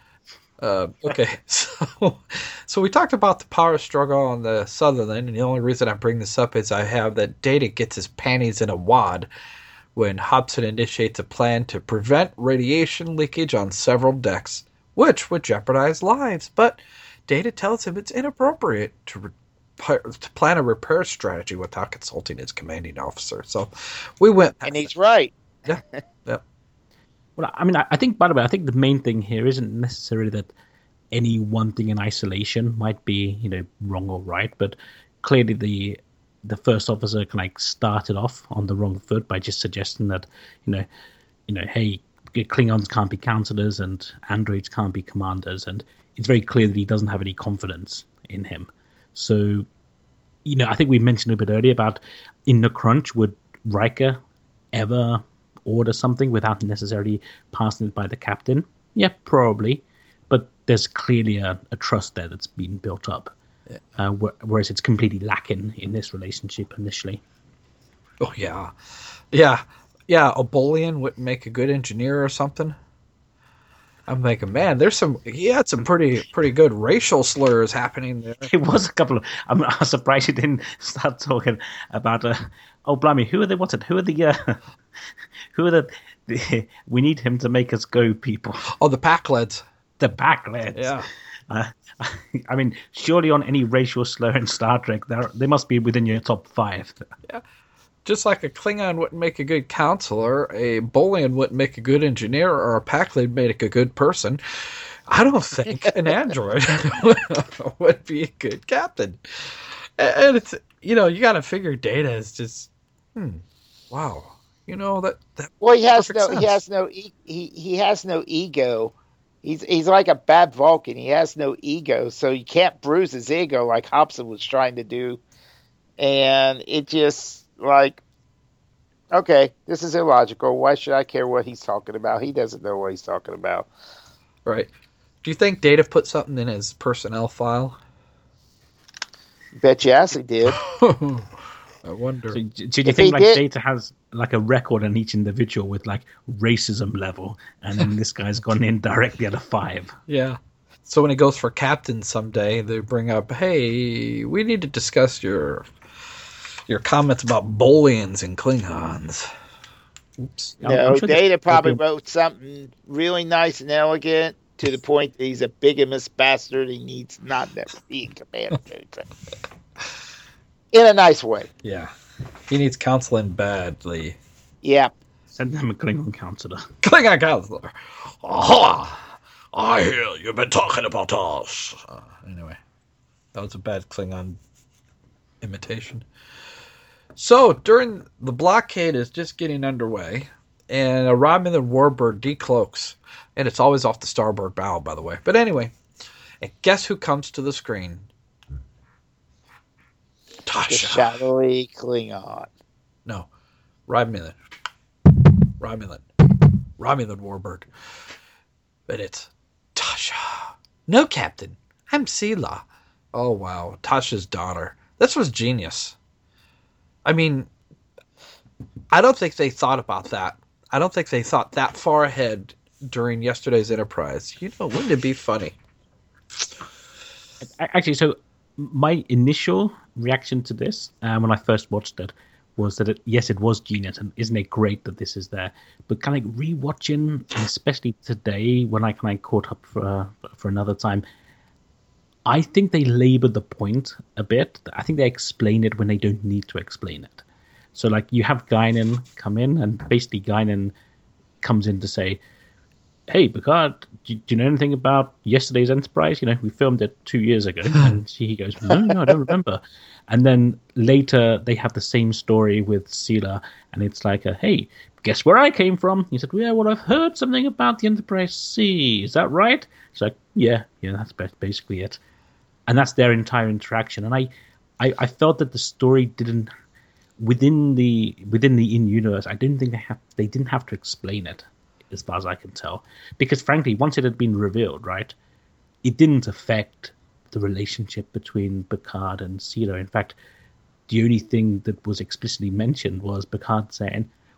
Uh, okay, so so we talked about the power struggle on the Sutherland, and the only reason I bring this up is I have that Data gets his panties in a wad when Hobson initiates a plan to prevent radiation leakage on several decks, which would jeopardize lives. But Data tells him it's inappropriate to, re- to plan a repair strategy without consulting his commanding officer. So we went, and he's right. Yeah, yeah. Well, I mean, I think, by the way, I think the main thing here isn't necessarily that any one thing in isolation might be, you know, wrong or right, but clearly the the first officer kind of like started off on the wrong foot by just suggesting that, you know, you know, hey, Klingons can't be counselors and androids can't be commanders, and it's very clear that he doesn't have any confidence in him. So, you know, I think we mentioned a bit earlier about in the crunch, would Riker ever order something without necessarily passing it by the captain? Yeah, probably. But there's clearly a, a trust there that's been built up. Yeah. Uh, wh- whereas it's completely lacking in this relationship initially. Oh, yeah. Yeah. Yeah, a Bolian wouldn't make a good engineer or something. I'm thinking, man, there's some, he had some pretty pretty good racial slurs happening there. It was a couple of, I'm, I'm surprised he didn't start talking about, uh, oh, blimey, who are they, what's it, who are the, uh, who are the, the, we need him to make us go people. Oh, the Packleds. The Packleds. Yeah. Uh, I mean, surely on any racial slur in Star Trek, they must be within your top five. Yeah. Just like a Klingon wouldn't make a good counselor, a Bolian wouldn't make a good engineer, or a Packled make a good person, I don't think an android would be a good captain. And it's, you know, you got to figure Data is just, hmm, wow. You know, that, that well, he has no, sense. he has no, he, he has no ego. He's he's like a bad Vulcan. He has no ego, so you can't bruise his ego like Hobson was trying to do. And it just, like, okay, this is illogical. Why should I care what he's talking about? He doesn't know what he's talking about. Right. Do you think Data put something in his personnel file? Bet yes, he did. I wonder. So, do you if think like did, Data has like a record on each individual with like racism level, and then this guy's gone in directly at a five? Yeah. So when he goes for captain someday, they bring up, hey, we need to discuss your your comments about Bolians and Klingons. Oops. No, sure Data probably wrote something really nice and elegant to the point that he's a bigamous bastard. He needs not never be in command. In a nice way. Yeah. He needs counseling badly. Yeah. Send him a Klingon counselor. Klingon counselor. Aha! I hear you've been talking about us. Uh, anyway. That was a bad Klingon imitation. So, during the blockade is just getting underway, and a Romulan warbird decloaks. And it's always off the starboard bow, by the way. But anyway, and guess who comes to the screen? Tasha. The shadowy Klingon. No. Romulan. Romulan. Romulan warbird. But it's Tasha. No, Captain. I'm Sela. Oh, wow. Tasha's daughter. This was genius. I mean, I don't think they thought about that. I don't think they thought that far ahead during yesterday's Enterprise. You know, wouldn't it be funny? Actually, so my initial reaction to this um, when I first watched it was that, it, yes, it was genius, and isn't it great that this is there? But kind of rewatching, and especially today when I kind of caught up for uh, for another time, I think they labor the point a bit. I think they explain it when they don't need to explain it. So, like, you have Guinan come in, and basically Guinan comes in to say, hey, Picard, do, do you know anything about yesterday's Enterprise? You know, we filmed it two years ago. And he goes, no, no, I don't remember. And then later they have the same story with Sela, and it's like, a, hey, guess where I came from? He said, yeah, well, I've heard something about the Enterprise C. Is that right? It's like, yeah, yeah, that's basically it. And that's their entire interaction. And I, I, I felt that the story didn't, within the within the in-universe, I didn't think they have they didn't have to explain it, as far as I can tell. Because frankly, once it had been revealed, right, it didn't affect the relationship between Picard and Sela. In fact, the only thing that was explicitly mentioned was Picard saying,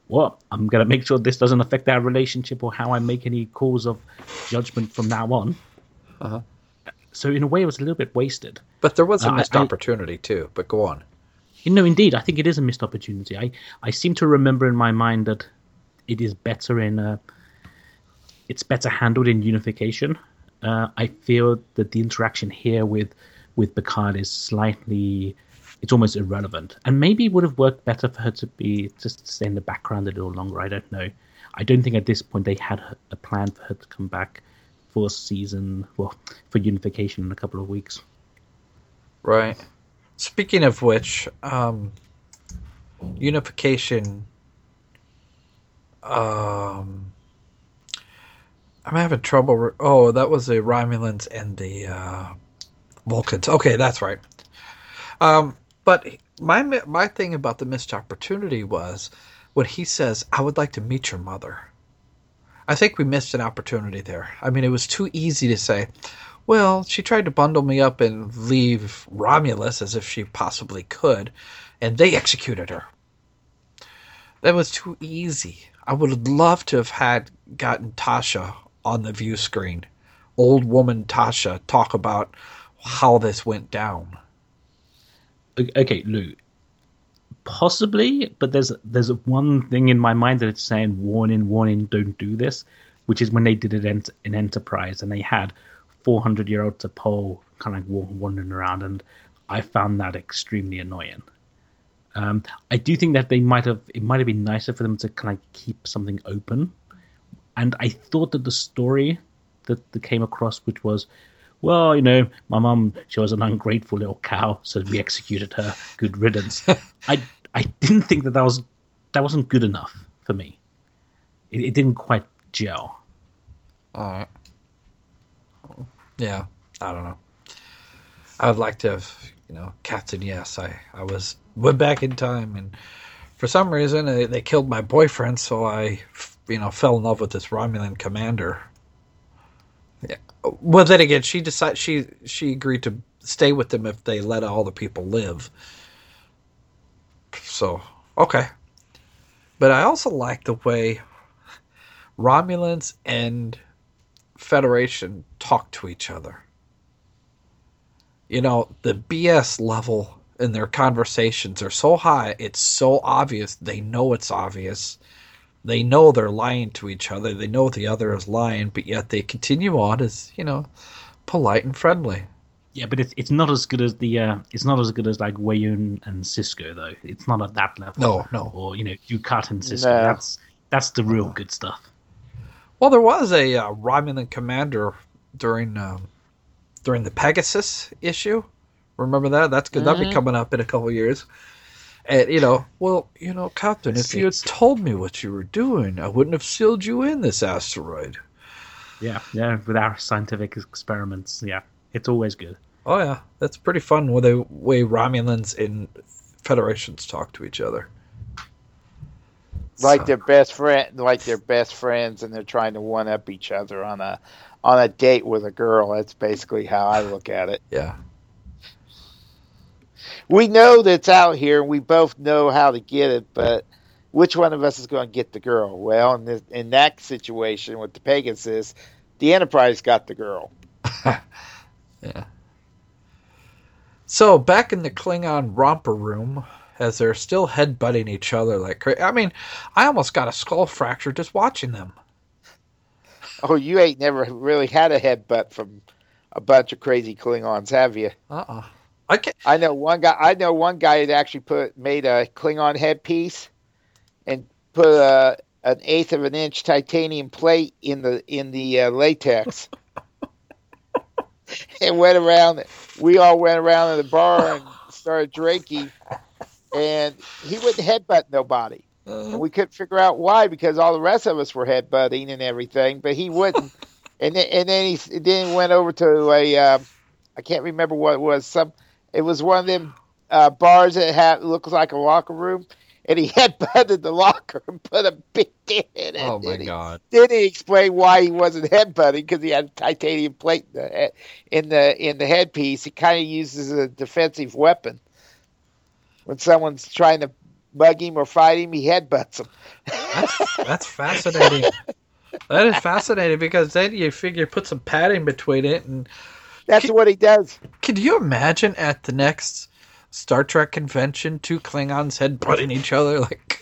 well, I'm going to make sure this doesn't affect our relationship or how I make any calls of judgment from now on. Uh-huh. So in a way, it was a little bit wasted. But there was a Uh, missed I- opportunity too. But go on. You know, indeed, I think it is a missed opportunity. I, I seem to remember in my mind that it is better in uh, it's better handled in Unification. Uh, I feel that the interaction here with with Picard is slightly, it's almost irrelevant, and maybe it would have worked better for her to be just stay in the background a little longer. I don't know. I don't think at this point they had a plan for her to come back for season, well, for Unification in a couple of weeks. Right. Speaking of which, um, Unification. Um, I'm having trouble. Re- oh, that was the Romulans and the uh, Vulcans. Okay, that's right. Um, but my my thing about the missed opportunity was when he says, "I would like to meet your mother." I think we missed an opportunity there. I mean, it was too easy to say, well, she tried to bundle me up and leave Romulus as if she possibly could, and they executed her. That was too easy. I would have loved to have had gotten Tasha on the view screen. Old woman Tasha talk about how this went down. Okay, Lou. Possibly, but there's there's one thing in my mind that it's saying warning, warning, don't do this, which is when they did it in, in Enterprise and they had four hundred year old T'Pol kind of like wandering around, and I found that extremely annoying. Um, I do think that they might have it might have been nicer for them to kind of keep something open, and I thought that the story that, that came across, which was, well, you know, my mum, she was an ungrateful little cow, so we executed her. Good riddance. I I didn't think that that was that wasn't good enough for me. It, it didn't quite gel. All right. Yeah, I don't know. I would like to have, you know, Captain Yes. I, I was went back in time, and for some reason they, they killed my boyfriend, so I, you know, fell in love with this Romulan commander. Yeah. Well, then again, she decided she she agreed to stay with them if they let all the people live. So okay, but I also like the way Romulans and Federation talk to each other. You know, the B S level in their conversations are so high, it's so obvious. They know it's obvious. They know they're lying to each other. They know the other is lying, but yet they continue on as, you know, polite and friendly. Yeah, but it's it's not as good as the uh, it's not as good as like Weyun and Cisco though. It's not at that level. No, no. Or you know, Dukat and Cisco. No. That's that's the real good stuff. Well, there was a uh, Romulan commander during um, during the Pegasus issue. Remember that? That's good. Mm-hmm. That'll be coming up in a couple of years. And, you know, well, you know, Captain, if you had told me what you were doing, I wouldn't have sealed you in this asteroid. Yeah, yeah, with our scientific experiments, yeah, it's always good. Oh, yeah. That's pretty fun with the way Romulans and Federations talk to each other. Like So- their best friend, like their best friends, and they're trying to one up each other on a on a date with a girl. That's basically how I look at it. Yeah. We know that it's out here, and we both know how to get it, but which one of us is going to get the girl? Well, in, this, in that situation with the Pegasus, the Enterprise got the girl. Yeah. So, back in the Klingon romper room, as they're still headbutting each other like crazy. I mean, I almost got a skull fracture just watching them. Oh, you ain't never really had a headbutt from a bunch of crazy Klingons, have you? Uh-uh. I can't. I know one guy. I know one guy that actually put made a Klingon headpiece and put a an eighth of an inch titanium plate in the in the uh, latex, and went around. We all went around in the bar and started drinking, and he wouldn't headbutt nobody. And we couldn't figure out why, because all the rest of us were headbutting and everything, but he wouldn't. and then, and then he then he went over to a uh, I can't remember what it was. Some it was one of them uh, bars that had looked like a locker room, and he headbutted the locker and put a big dent in it. Oh my Then he- god. Then he explained why he wasn't headbutting, because he had a titanium plate in the in the, in the headpiece. He kind of uses a defensive weapon when someone's trying to mug him or fight him, he headbutts him. That's, that's fascinating. That is fascinating because then you figure put some padding between it, and that's can, what he does. Could you imagine at the next Star Trek convention, two Klingons headbutting each other? Like,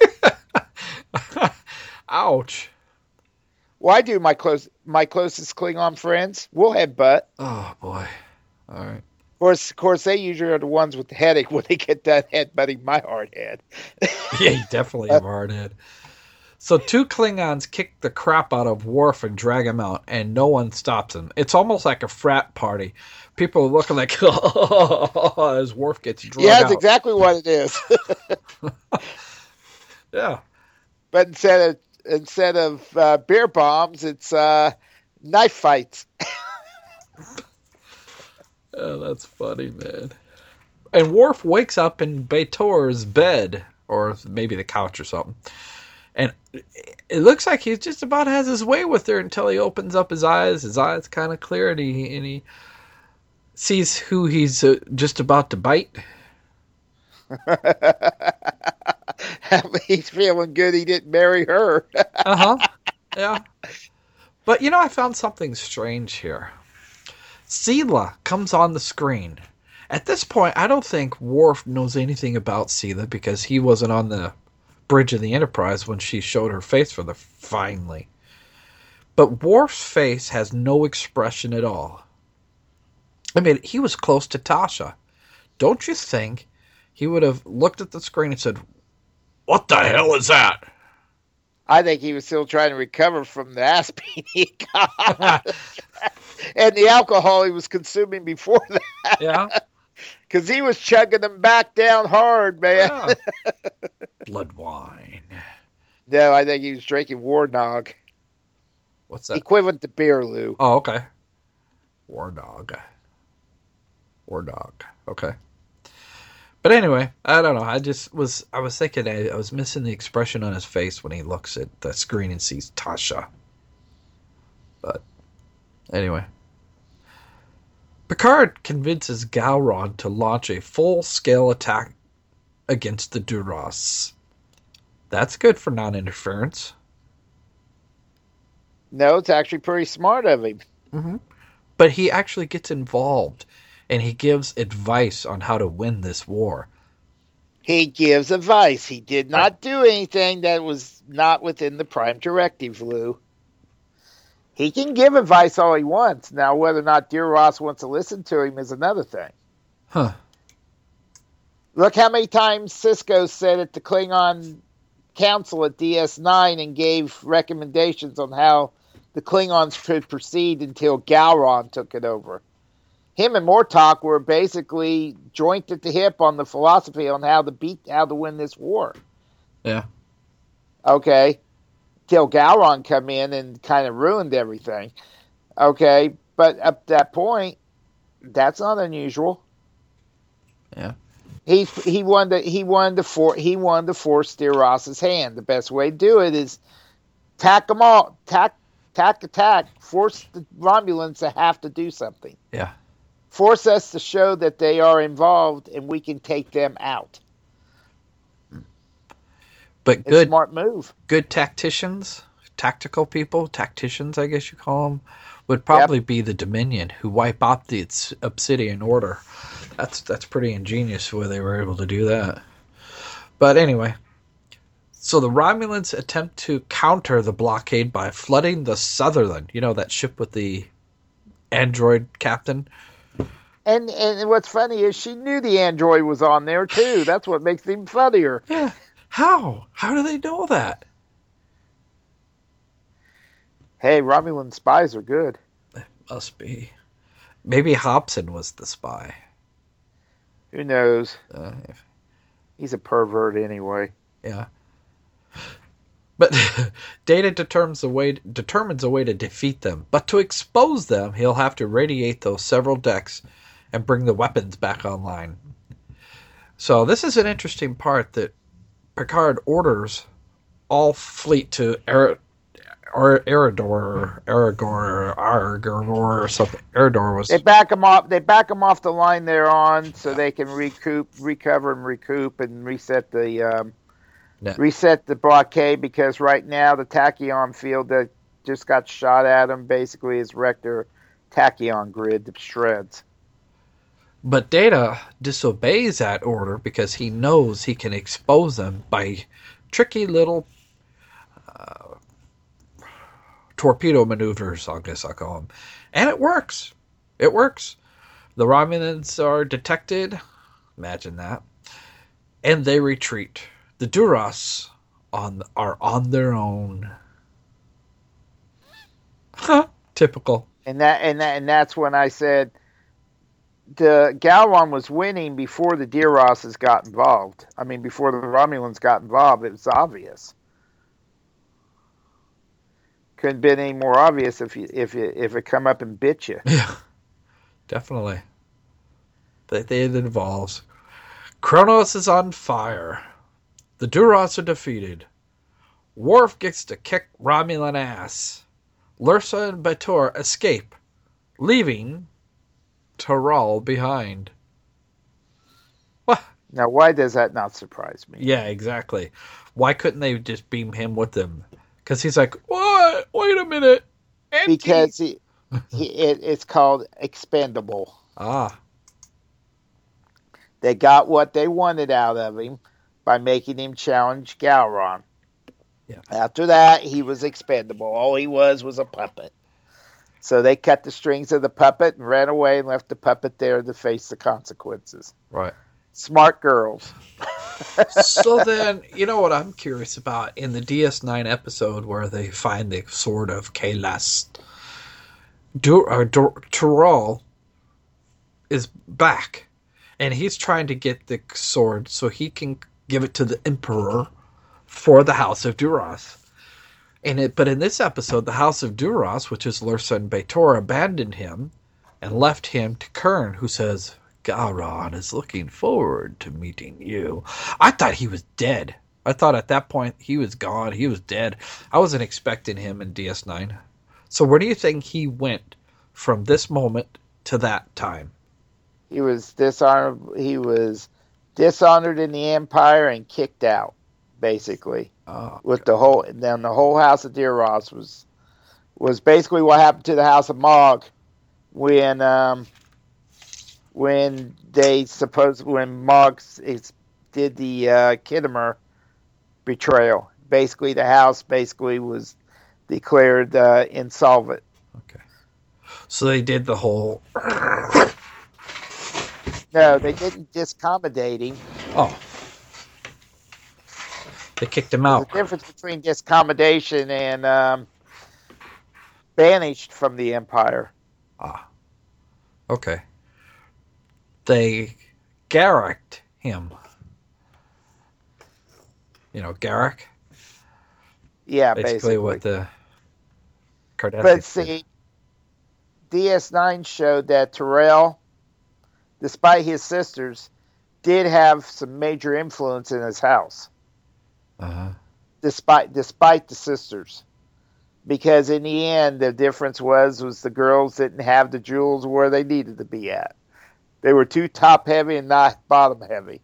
ouch. Well, I do my close my closest Klingon friends. We'll headbutt. Oh boy! All right. Of course, of course, they usually are the ones with the headache when they get done headbutting my hard head. Yeah, you definitely have a hard head. So two Klingons kick the crap out of Worf and drag him out, and no one stops him. It's almost like a frat party. People are looking like, oh, as Worf gets dragged yeah, out. that's exactly what it is. Yeah. But instead of instead of uh, beer bombs, it's uh, knife fights. Oh, that's funny, man. And Worf wakes up in B'Etor's bed, or maybe the couch or something. And it looks like he just about has his way with her until he opens up his eyes. His eyes kind of clear, and he, and he sees who he's uh, just about to bite. He's feeling good he didn't marry her. Uh-huh. Yeah. But, you know, I found something strange here. Sela comes on the screen. At this point, I don't think Worf knows anything about Sela because he wasn't on the bridge of the Enterprise when she showed her face for the finally. But Worf's face has no expression at all. I mean, he was close to Tasha. Don't you think he would have looked at the screen and said, "What the hell is that?" I think he was still trying to recover from the ass beating he got. And the alcohol he was consuming before that. Yeah. Because he was chugging them back down hard, man. Yeah. Blood wine. No, I think he was drinking Warnog. What's that? Equivalent to beer, Lou. Oh, okay. War dog. War dog. Okay. But anyway, I don't know. I just was, I was thinking, I, I was missing the expression on his face when he looks at the screen and sees Tasha. But anyway. Picard convinces Gowron to launch a full-scale attack against the Duras. That's good for non-interference. No, it's actually pretty smart of him. Mm-hmm. But he actually gets involved, and he gives advice on how to win this war. He gives advice. He did not do anything that was not within the Prime Directive, Lou. He can give advice all he wants. Now, whether or not Duras wants to listen to him is another thing. Huh. Look how many times Sisko said at the Klingon Council at D S nine and gave recommendations on how the Klingons could proceed until Gowron took it over. Him and Mortok were basically joint at the hip on the philosophy on how to beat, how to win this war. Yeah. Okay. Till Gowron come in and kind of ruined everything. Okay. But up to that point, that's not unusual. Yeah. He he wanted to, he wanted to for he wanted to force Duras' hand. The best way to do it is tack them all, tack tack attack, force the Romulans to have to do something. Yeah. Force us to show that they are involved and we can take them out. But it's good, a smart move. Good tacticians, tactical people, tacticians, I guess you call them, would probably yep. be the Dominion, who wipe out the Obsidian Order. That's that's pretty ingenious where they were able to do that. But anyway, so the Romulans attempt to counter the blockade by flooding the Sutherland. You know, that ship with the android captain. And and what's funny is she knew the android was on there too. That's what makes it even funnier. Yeah. How? How do they know that? Hey, Romulan spies are good. It must be. Maybe Hobson was the spy. Who knows? Uh, if... He's a pervert anyway. Yeah. But Data determines a way determines a way to defeat them. But to expose them, he'll have to radiate those several decks and bring the weapons back online. So this is an interesting part that Picard orders all fleet to er- or Eridor, Aragorn, Aragorn, or something. Eridor was. They back them off. They back them off the line they're on, so they can recoup, recover, and recoup, and reset the um, No. reset the blockade, because right now the tachyon field that just got shot at him basically has wrecked their tachyon grid to shreds. But Data disobeys that order because he knows he can expose them by tricky little uh, torpedo maneuvers, I guess I'll call them. And it works. It works. The Romulans are detected. Imagine that. And they retreat. The Duras on are on their own. Huh. Typical. And that and that and that's when I said the Gowron was winning before the Duras's got involved. I mean, before the Romulans got involved, it was obvious. Couldn't have been any more obvious if you, if you, if it come up and bit you. Yeah, definitely. They, they it involves. Kronos is on fire. The Duras are defeated. Worf gets to kick Romulan ass. Lursa and B'Etor escape, leaving Tyrell behind. What? Now, why does that not surprise me? Yeah, exactly. Why couldn't they just beam him with them? Because he's like, what? Wait a minute. Empty. Because he, he it, it's called expendable. Ah. They got what they wanted out of him by making him challenge Gowron. Yeah. After that, he was expendable. All he was was a puppet. So they cut the strings of the puppet and ran away and left the puppet there to face the consequences. Right. Smart girls. So then, you know what I'm curious about? In the D S nine episode where they find the sword of Kahlest, Dur- uh, Dur- Tyrell is back. And he's trying to get the sword so he can give it to the Emperor for the House of Duras. And it, but in this episode, the House of Duras, which is Lursa and B'Etor, abandoned him and left him to Kern, who says, Gowron is looking forward to meeting you. I thought he was dead. I thought at that point he was gone. He was dead. I wasn't expecting him in D S nine. So where do you think he went from this moment to that time? He was dishonored. He was dishonored in the Empire and kicked out, basically. Oh, with the whole, and then the whole House of Duras was was basically what happened to the House of Mog when um, when they supposed when Mog did the uh, Kittimer betrayal. Basically, the House basically was declared uh, insolvent. Okay, so they did the whole. No, they didn't discommodate him. Oh. They kicked him out. There's a difference between discommodation and um, banished from the Empire. Ah. Okay. They Garaked him. You know, Garak? Yeah, basically. basically. what the Cardassians But see, D S nine showed that Tyrell, despite his sisters, did have some major influence in his house. Uh-huh. Despite despite the sisters, because in the end, the difference was was the girls didn't have the jewels where they needed to be at. They were too top heavy and not bottom heavy.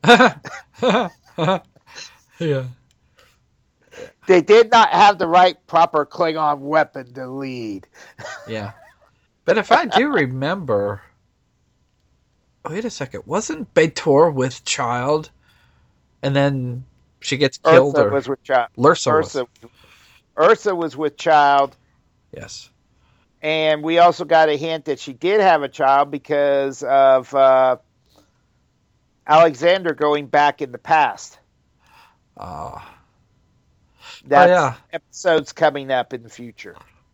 Yeah. They did not have the right proper Klingon weapon to lead. Yeah. But if I do remember, wait a second, wasn't B'Etor with child, and then she gets killed? Ursa or was with child. Lursa Ursa, was. Ursa was with child. Yes. And we also got a hint that she did have a child because of uh, Alexander going back in the past. Ah. Uh, That's oh, yeah. episodes coming up in the future.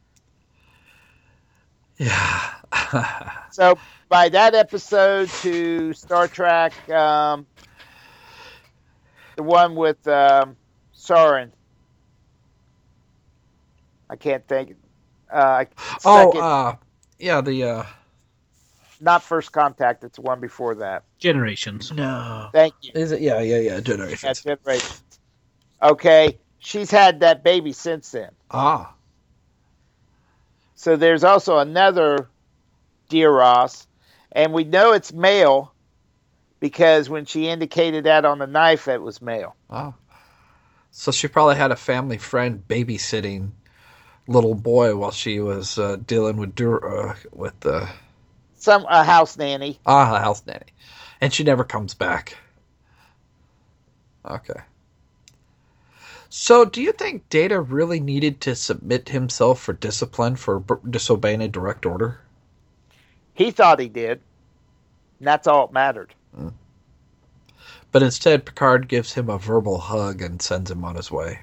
Yeah. So by that episode to Star Trek, um, the one with um, Soren, I can't think. Uh, oh, second, uh, yeah, the uh... not First Contact. It's the one before that. Generations. No. Thank you. Is it? Yeah, yeah, yeah. Generations. Yeah, Generations. Okay, she's had that baby since then. Ah. So there's also another Duras, and we know it's male because when she indicated that on the knife, it was male. Ah. So she probably had a family friend babysitting little boy while she was uh, dealing with Dur- uh, with the some a house nanny. Ah, house nanny, and she never comes back. Okay. So, do you think Data really needed to submit himself for discipline for b- disobeying a direct order? He thought he did. And that's all that mattered. Mm. But instead, Picard gives him a verbal hug and sends him on his way.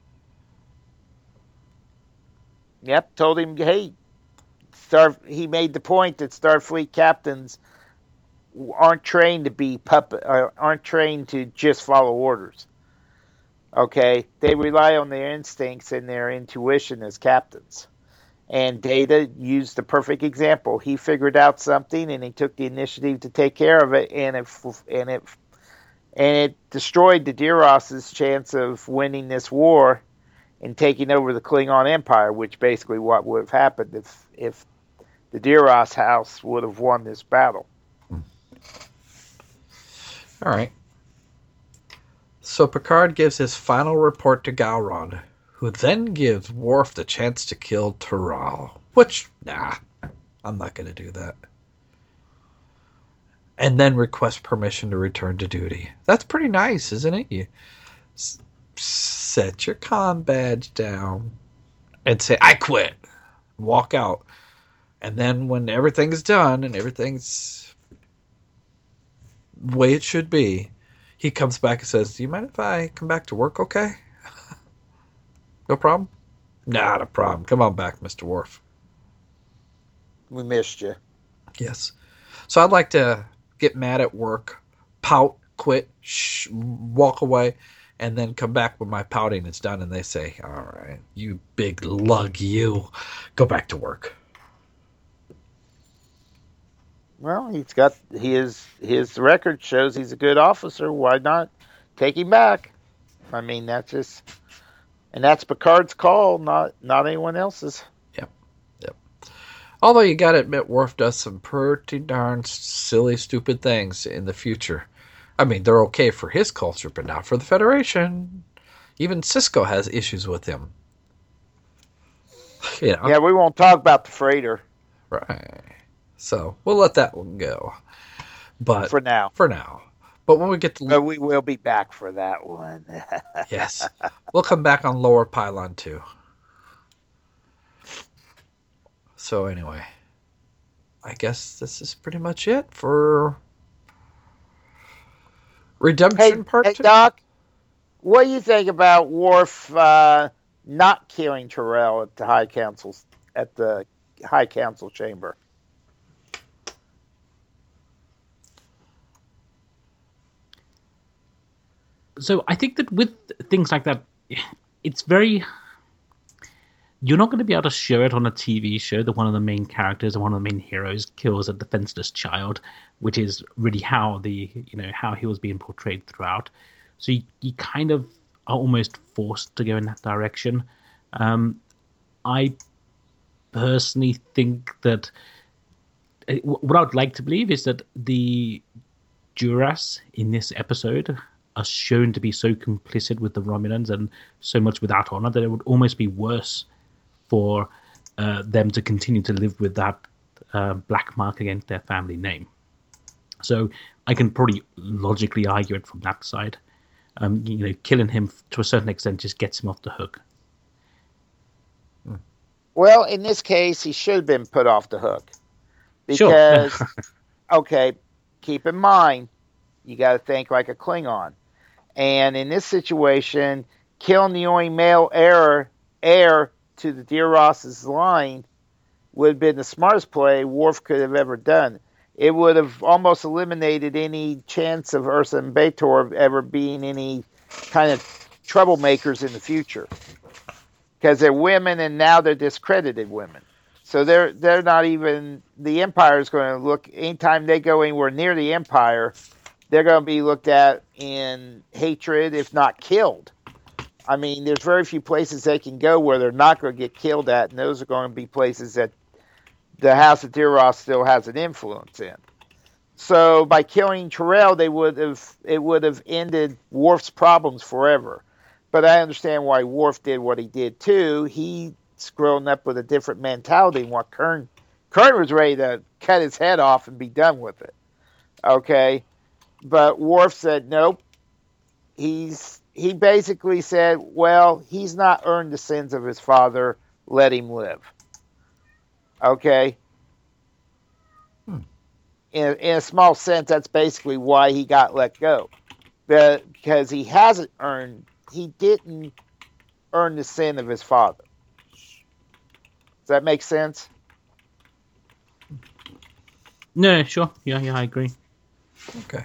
Yep, told him, hey, Star. He made the point that Starfleet captains aren't trained to be puppet, or aren't trained to just follow orders. Okay, they rely on their instincts and their intuition as captains. And Data used the perfect example. He figured out something, and he took the initiative to take care of it, and it and it and it destroyed the Duras' chance of winning this war and taking over the Klingon Empire, which basically what would have happened if if the Duras house would have won this battle. All right. So Picard gives his final report to Gowron, who then gives Worf the chance to kill T'Ral. Which, nah, I'm not going to do that. And then request permission to return to duty. That's pretty nice, isn't it? You s- set your comm badge down and say, I quit. Walk out. And then when everything's done and everything's the way it should be, he comes back and says, do you mind if I come back to work, okay? No problem? Not a problem. Come on back, Mister Worf. We missed you. Yes. So I'd like to get mad at work, pout, quit, shh, walk away, and then come back when my pouting is done and they say, all right, you big lug, you, go back to work. Well, he's got his his record shows he's a good officer. Why not take him back? I mean, that's just, and that's Picard's call, not not anyone else's. Yep, yep. Although you got to admit, Worf does some pretty darn silly, stupid things in the future. I mean, they're okay for his culture, but not for the Federation. Even Cisco has issues with him. You know? Yeah, we won't talk about the freighter. Right. So we'll let that one go. But for now. For now. But when we get to... But we will be back for that one. Yes. We'll come back on Lower Pylon too. So anyway. I guess this is pretty much it for Redemption hey, Part hey, two. Doc, what do you think about Worf uh, not killing T'Ral at the High Council's at the High Council chamber? So I think that with things like that, it's very... You're not going to be able to show it on a T V show that one of the main characters or one of the main heroes kills a defenseless child, which is really how the you know how he was being portrayed throughout. So you, you kind of are almost forced to go in that direction. Um, I personally think that what I would like to believe is that the Duras in this episode are shown to be so complicit with the Romulans and so much without honor that it would almost be worse for uh, them to continue to live with that uh, black mark against their family name. So I can probably logically argue it from that side. Um, you know, killing him to a certain extent just gets him off the hook. Well, in this case, he should have been put off the hook. Because, sure. Okay, keep in mind, you got to think like a Klingon. And in this situation, killing the only male heir, heir to the Duras' line would have been the smartest play Worf could have ever done. It would have almost eliminated any chance of Ursa and B'Etor ever being any kind of troublemakers in the future. Because they're women, and now they're discredited women. So they're they're not even... The Empire is going to look... Anytime they go anywhere near the Empire, they're going to be looked at in hatred, if not killed. I mean, there's very few places they can go where they're not going to get killed at, and those are going to be places that the House of Duras still has an influence in. So by killing T'Ral, they would have it would have ended Worf's problems forever. but I understand why Worf did what he did too. He's grown up with a different mentality than what Kern. Kern was ready to cut his head off and be done with it. Okay, but Worf said nope. He's he basically said, well, he's not earned the sins of his father. Let him live. Okay. Hmm. In, in a small sense, that's basically why he got let go. Because he hasn't earned, he didn't earn the sin of his father. Does that make sense? No, sure. Yeah, yeah, I agree. Okay.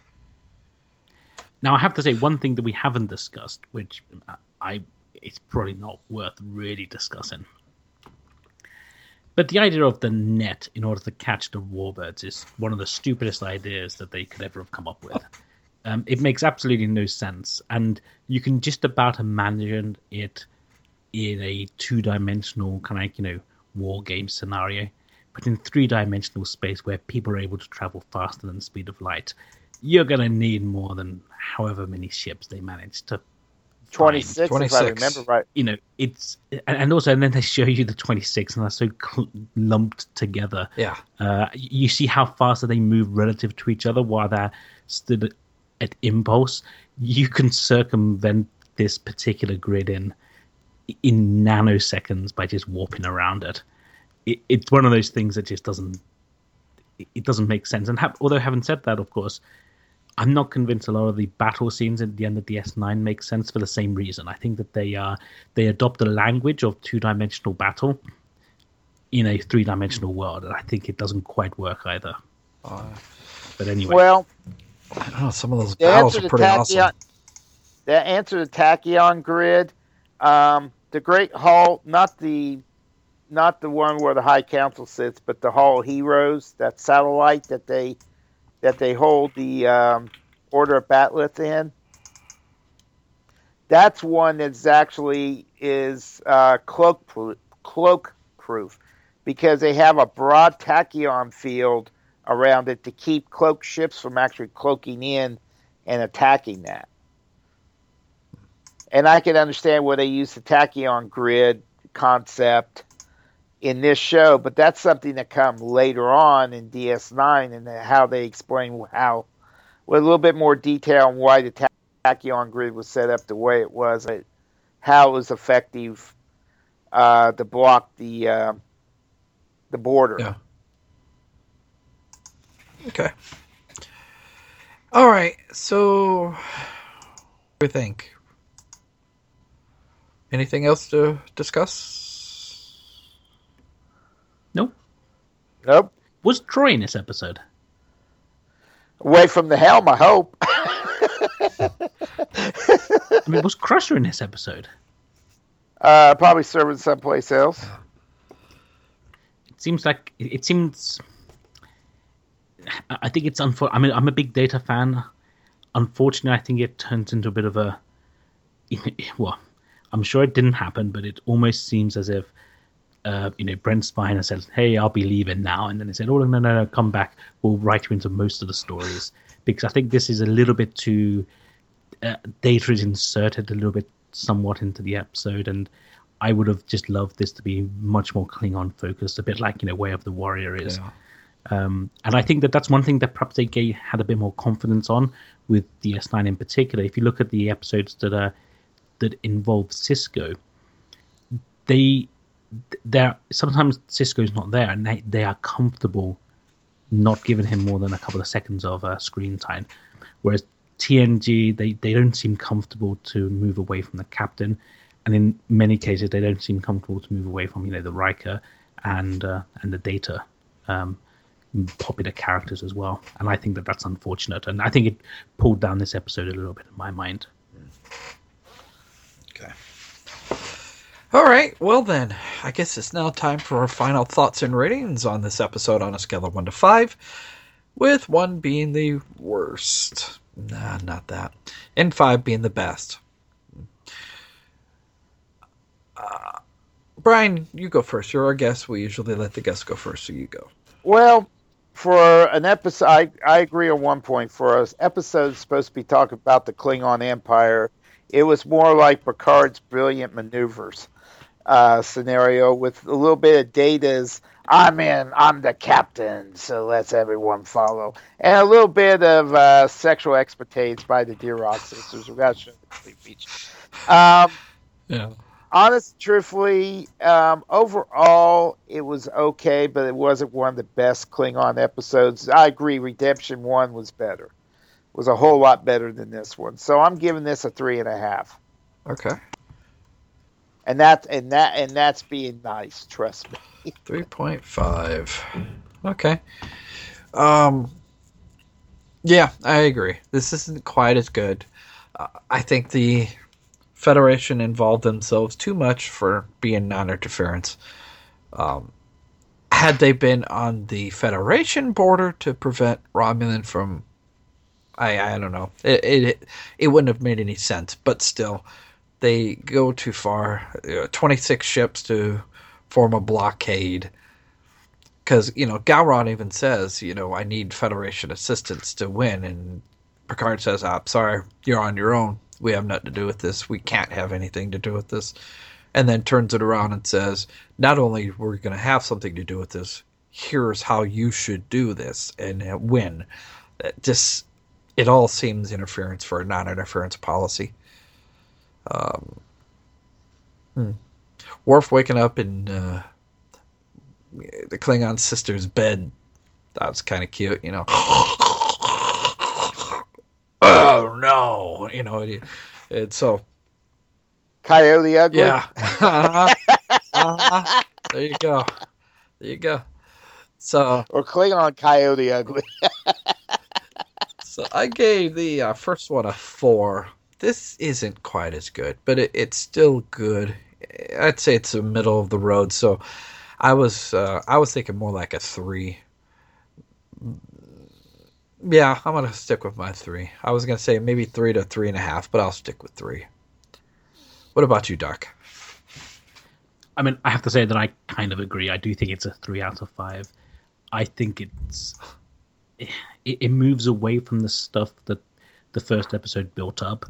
Now, I have to say one thing that we haven't discussed, which I it's probably not worth really discussing. But the idea of the net in order to catch the warbirds is one of the stupidest ideas that they could ever have come up with. Um, it makes absolutely no sense, and you can just about imagine it in a two-dimensional kind of, you know, war game scenario. But in three-dimensional space where people are able to travel faster than the speed of light, you're going to need more than however many ships they manage to twenty-six, if I remember right. You know, it's and also, and then they show you the twenty-six, and they're so cl- lumped together. Yeah, uh, you see how fast they move relative to each other while they're stood at impulse. You can circumvent this particular grid in in nanoseconds by just warping around it. it it's one of those things that just doesn't it doesn't make sense. And ha- although having said that, of course, I'm not convinced a lot of the battle scenes at the end of D S nine make sense for the same reason. I think that they uh, they adopt the language of two-dimensional battle in a three-dimensional world, and I think it doesn't quite work either. Uh, but anyway. Well, I don't know, some of those battles are pretty tachyon, awesome. That answer the tachyon grid, um, the Great Hall, not the not the one where the High Council sits, but the Hall of Heroes, that satellite that they that they hold the um, Order of Batleth in. That's one that's actually is uh, cloak proof, cloak proof, because they have a broad tachyon field around it to keep cloaked ships from actually cloaking in and attacking that. And I can understand where they use the tachyon grid concept in this show, but that's something that comes later on in D S nine, and how they explain how, with a little bit more detail on why the tachyon grid was set up the way it was, how it was effective uh, to block the uh, the border. Yeah. Okay. All right. So, what do you think? Anything else to discuss? Nope. Nope. Was Troy in this episode? Away from the helm, I hope. I mean, was Crusher in this episode? Uh, probably serving someplace else. It seems like it, it seems. I think it's unfortunate. I mean, I'm a big Data fan. Unfortunately, I think it turns into a bit of a. Well, I'm sure it didn't happen, but it almost seems as if, uh, you know, Brent Spiner said, "Hey, I'll be leaving now," and then they said, "Oh, no, no, no, come back. We'll write you into most of the stories," because I think this is a little bit too. Uh, data is inserted a little bit, somewhat into the episode, and I would have just loved this to be much more Klingon focused, a bit like, you know, Way of the Warrior is. Yeah. Um, and I think that that's one thing that perhaps they had a bit more confidence on with D S nine in particular. If you look at the episodes that are that involve Sisko, they they're sometimes Sisko's not there, and they, they are comfortable not giving him more than a couple of seconds of uh, screen time. Whereas T N G, they, they don't seem comfortable to move away from the captain, and in many cases they don't seem comfortable to move away from, you know, the Riker and uh, and the Data. Um, popular characters as well, and I think that that's unfortunate, and I think it pulled down this episode a little bit in my mind. Okay. All right, well then, I guess it's now time for our final thoughts and ratings on this episode on a scale of one to five, with one being the worst. Nah, not that. And five being the best. Uh, Brian, you go first. You're our guest. We usually let the guests go first, so you go. Well, for an episode, I, I agree on one point. For an episode supposed to be talking about the Klingon Empire It was more like Picard's brilliant maneuvers uh, scenario with a little bit of Data's, I'm in, I'm the captain, so let's everyone follow. And a little bit of uh, sexual exploitations by the Durock sisters. We've got to show the complete feature. Um, yeah. Honest, truthfully, um, overall, it was okay, but it wasn't one of the best Klingon episodes. I agree, Redemption one was better. Was a whole lot better than this one. So I'm giving this a three and a half. Okay. And that and that and that's being nice, trust me. three point five. Okay. Um Yeah, I agree. This isn't quite as good. Uh, I think the Federation involved themselves too much for being non-interference. Um had they been on the Federation border to prevent Romulan from I, I don't know. It, it it wouldn't have made any sense, but still, they go too far. You know, twenty-six ships to form a blockade. Because, you know, Gowron even says, you know, I need Federation assistance to win. And Picard says, I'm sorry, you're on your own. We have nothing to do with this. We can't have anything to do with this. And then turns it around and says, not only we're going to have something to do with this, here's how you should do this and win. It just... It all seems interference for a non-interference policy. Um, hmm. Worf waking up in uh, the Klingon sister's bed. That was kind of cute, you know. Oh no, you know. It, it's so. Coyote Ugly. Yeah. uh-huh. Uh-huh. There you go. There you go. So. Or Klingon Coyote Ugly. So I gave the uh, first one a four. This isn't quite as good, but it, it's still good. I'd say it's the middle of the road. So I was uh, I was thinking more like a three. Yeah, I'm gonna stick with my three. I was gonna say maybe three to three and a half, but I'll stick with three. What about you, Doc? I mean, I have to say that I kind of agree. I do think it's a three out of five. I think it's. It, it moves away from the stuff that the first episode built up.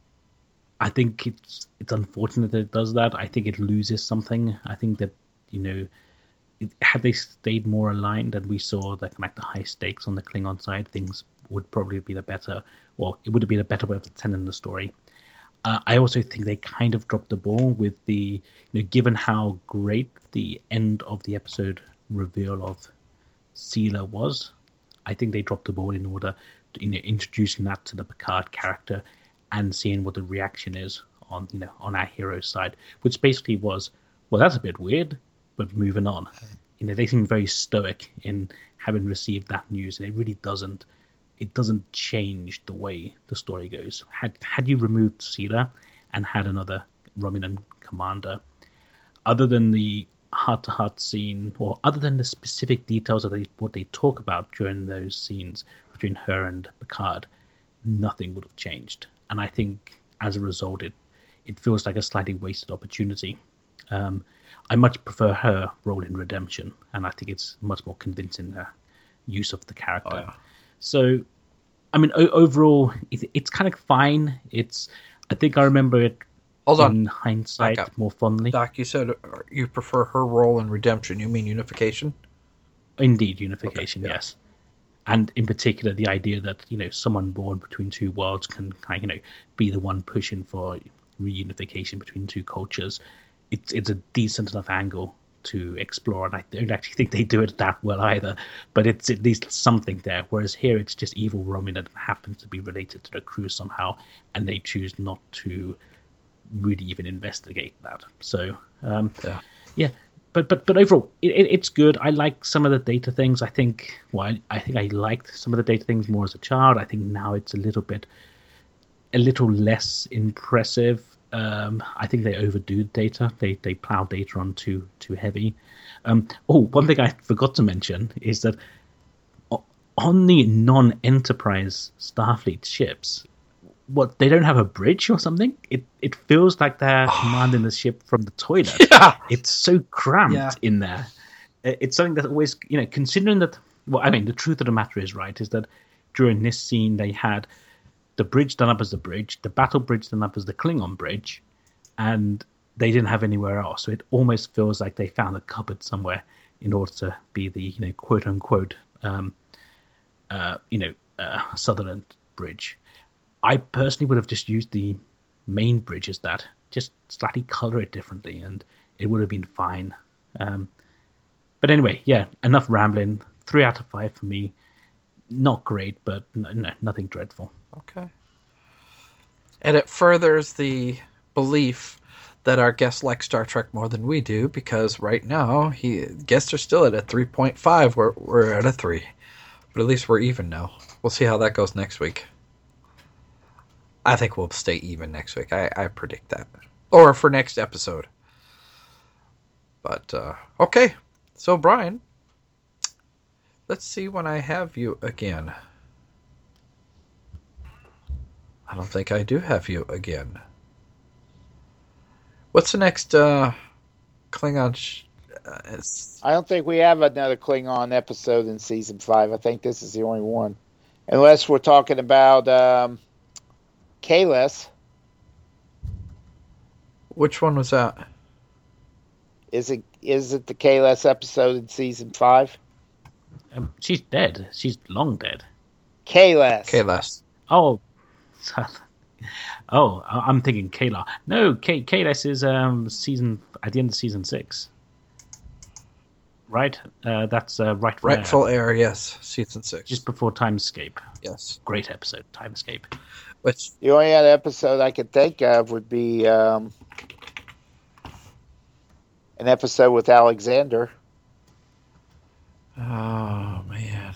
I think it's it's unfortunate that it does that. I think it loses something. I think that, you know, it, had they stayed more aligned and we saw that like the high stakes on the Klingon side, things would probably be a better, well, it would have been a better way of telling the story. Uh, I also think they kind of dropped the ball with the, you know, given how great the end of the episode reveal of Sela was. I think they dropped the ball in order to, you know, introducing that to the Picard character and seeing what the reaction is on, you know, on our hero's side, which basically was, well, that's a bit weird, but moving on. You know, they seem very stoic in having received that news, and it really doesn't, it doesn't change the way the story goes. Had had you removed Sela and had another Romulan commander, other than the heart-to-heart scene, or other than the specific details of they, what they talk about during those scenes between her and Picard, nothing would have changed. And I think as a result, it it feels like a slightly wasted opportunity. Um, I much prefer her role in Redemption, and I think it's much more convincing, the use of the character. Oh, yeah. So, I mean, o- overall, it, it's kind of fine. It's, I think I remember it Hold in on. hindsight more fondly. Doc, you said you prefer her role in Redemption. You mean Unification? Indeed, Unification, okay, yeah. yes. And in particular, the idea that, you know, someone born between two worlds can kind of, you know, be the one pushing for reunification between two cultures. It's it's a decent enough angle to explore, and I don't actually think they do it that well either. But it's at least something there. Whereas here, it's just evil Romulan that happens to be related to the crew somehow, and they choose not to really even investigate that. So um yeah, yeah. But but but overall, it, it, it's good. I like some of the data things. I think well, I, I think I liked some of the data things more as a child. I think now it's a little bit, a little less impressive. Um, I think they overdo data. They they plow data on too too heavy. Um, oh, one thing I forgot to mention is that on the non-Enterprise Starfleet ships, what, they don't have a bridge or something? It it feels like they're commanding the ship from the toilet. Yeah. It's so cramped yeah. in there. It's something that always, you know, considering that, well, I mean, the truth of the matter is, right, is that during this scene they had the bridge done up as the bridge, the battle bridge done up as the Klingon bridge, and they didn't have anywhere else. So it almost feels like they found a cupboard somewhere in order to be the, you know, quote unquote, um, uh, you know, uh, Sutherland bridge. I personally would have just used the main bridge as that, just slightly color it differently, and it would have been fine. Um, but anyway, yeah, enough rambling. Three out of five for me. Not great, but no, no, nothing dreadful. Okay. And it furthers the belief that our guest likes Star Trek more than we do, because right now he guests are still at a three point five. We're we're at a three, but at least we're even now. We'll see how that goes next week. I think we'll stay even next week. I, I predict that, or for next episode. But uh, okay, so Brian, let's see when I have you again. I don't think I do have you again. What's the next uh, Klingon? Sh- uh, I don't think we have another Klingon episode in season five. I think this is the only one, unless we're talking about um, Kahless. Which one was that? Is it is it the Kahless episode in season five? Um, she's dead. She's long dead. Kahless. Kahless. Oh. Oh, I'm thinking Kayla. No, K- Kahless is um, season at the end of season six. Right? Uh, that's uh, Rightful Air. Rightful Air, yes. Season six. Just before Timescape. Yes. Great episode, Timescape. Which the only other episode I could think of would be um, an episode with Alexander. Oh, man.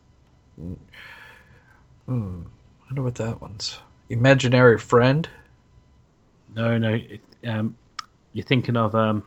Hmm. I wonder what that one's. Imaginary Friend? No, no. It, um, you're thinking of um,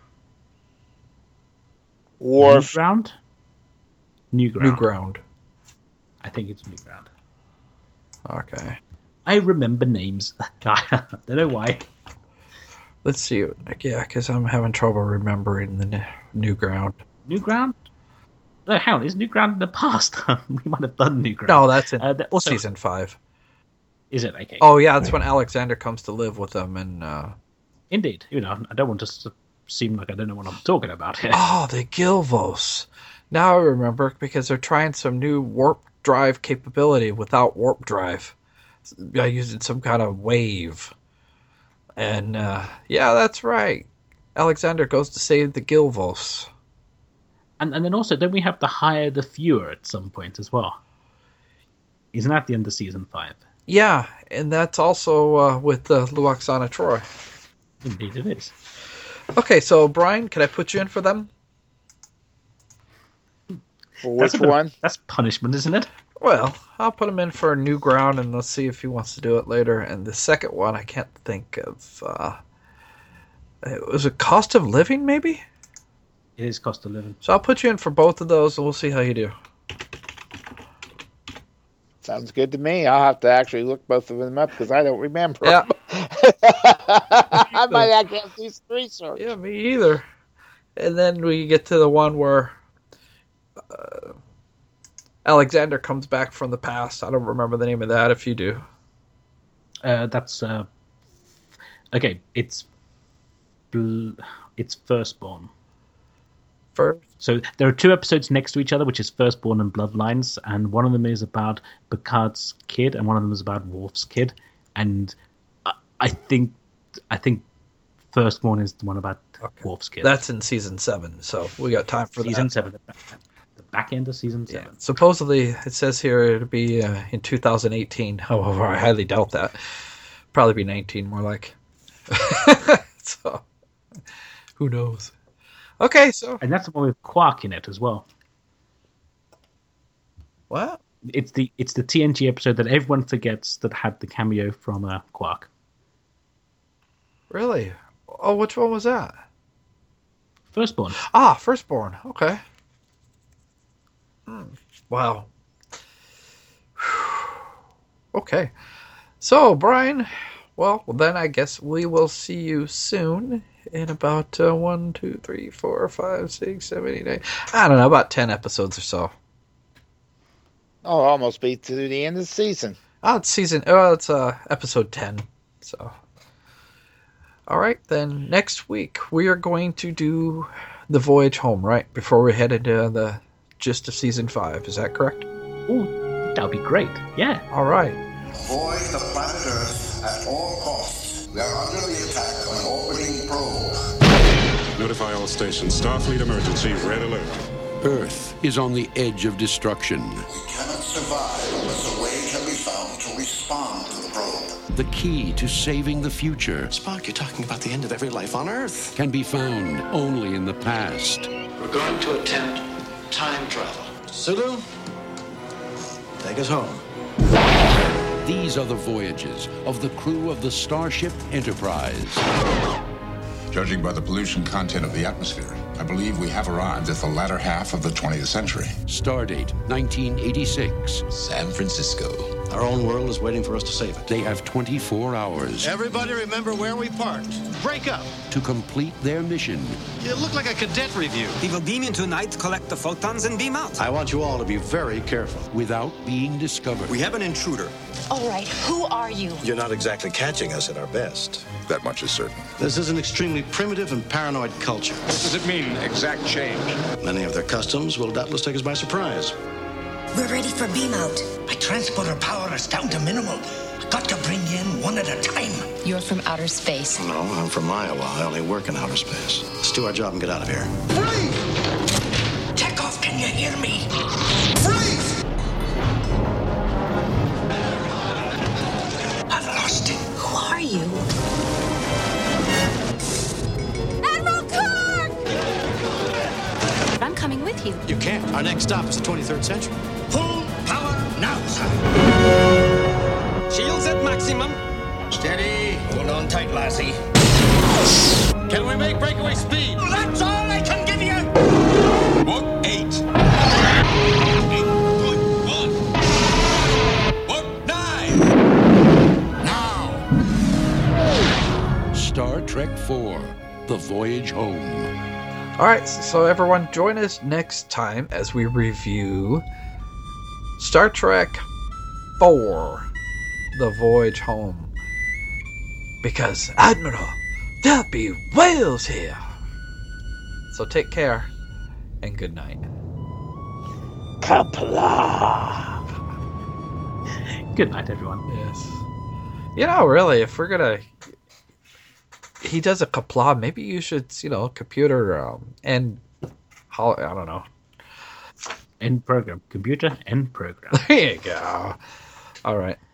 Worf. New Ground? New Ground. New Ground. I think it's New Ground. Okay. I remember names. I don't know why. Let's see. Yeah, because I'm having trouble remembering the New Ground. New Ground? No, hell, is New Ground in the past? We might have done New Ground. No, that's in uh, also, season five. Is it? Okay. Oh, yeah, that's when Alexander comes to live with them. And, uh... Indeed. You know, I don't want to seem like I don't know what I'm talking about here. Oh, the Gilvos. Now I remember, because they're trying some new warp drive capability without warp drive. By using some kind of wave. And, uh, yeah, that's right. Alexander goes to save the Gilvos. And and then also, don't we have to hire the Viewer at some point as well? Isn't that the end of season five? Yeah, and that's also uh, with uh, Luoxana Troy. Indeed it is. Okay, so Brian, can I put you in for them? For which that's one? Of, that's punishment, isn't it? Well, I'll put him in for New Ground, and let's see if he wants to do it later. And the second one, I can't think of... Uh, it was a Cost of Living, maybe? It is Cost of Living. So I'll put you in for both of those, and we'll see how you do. Sounds good to me. I'll have to actually look both of them up because I don't remember. Yeah. I might actually have to do some research. Yeah, me either. And then we get to the one where uh, Alexander comes back from the past. I don't remember the name of that, if you do. Uh, that's... Uh, okay, it's... It's Firstborn. First. So there are two episodes next to each other, which is Firstborn and Bloodlines, and one of them is about Picard's kid, and one of them is about Worf's kid. And I, I think I think Firstborn is the one about okay. Worf's kid. That's in season seven, so we got time for season that. seven, the back, the back end of season seven. Yeah. Supposedly, it says here it'll be uh, in two thousand eighteen. However, I highly doubt that. Probably be nineteen, more like. So, who knows? Okay, so... And that's the one with Quark in it as well. What? It's the it's the T N G episode that everyone forgets that had the cameo from uh, Quark. Really? Oh, which one was that? Firstborn. Ah, Firstborn. Okay. Hmm. Wow. Okay. So, Brian, well, then I guess we will see you soon. In about uh, one, two, three, four, five, six, seven, eight, nine. I don't know, about ten episodes or so. Oh, almost be to the end of the season. Oh, it's season. Oh, it's uh, episode ten. So, all right, then next week we are going to do the voyage home. Right before we head into the gist of season five. Is that correct? Oh, that would be great. Yeah. All right. Avoid the planet Earth at all costs. We are under the attack of an orbiting probe. Notify all stations. Starfleet emergency. Red alert. Earth is on the edge of destruction. We cannot survive unless a way can be found to respond to the probe. The key to saving the future Spock, you're talking about the end of every life on Earth. can be found only in the past. We're going to attempt time travel. Sulu, take us home. These are the voyages of the crew of the Starship Enterprise. Judging by the pollution content of the atmosphere, I believe we have arrived at the latter half of the twentieth century. Stardate nineteen eighty-six. San Francisco. Our own world is waiting for us to save it. They have twenty-four hours Everybody remember where we parked. Break up. to complete their mission. You look like a cadet review. We will beam in tonight, collect the photons, and beam out. I want you all to be very careful. Without being discovered. We have an intruder. All right, who are you? You're not exactly catching us at our best. That much is certain. This is an extremely primitive and paranoid culture. What does it mean, exact change? Many of their customs will doubtless take us by surprise. We're ready for beam out. My transporter power is down to minimal. I got to bring you in one at a time. You're from outer space. No, I'm from Iowa. I only work in outer space. Let's do our job and get out of here. Freeze! Take off, can you hear me? Freeze! I've lost it. Who are you? Admiral Kirk! I'm coming with you. You can't. Our next stop is the twenty-third century. Full power now, sir. Shields at maximum. Steady. Hold on tight, lassie. Can we make breakaway speed? That's all I can give you. Book eight. Eight point one. Book nine. Now. Star Trek four, The Voyage Home. All right, so everyone, join us next time as we review Star Trek four, The Voyage Home. Because, Admiral, there'll be whales here. So take care, and good night. Kapla. Good night, everyone. Yes. You know, really, if we're gonna... He does a kapla, maybe you should, you know, computer, um, and... How, I don't know. End program. Computer, end program. There you go. All right.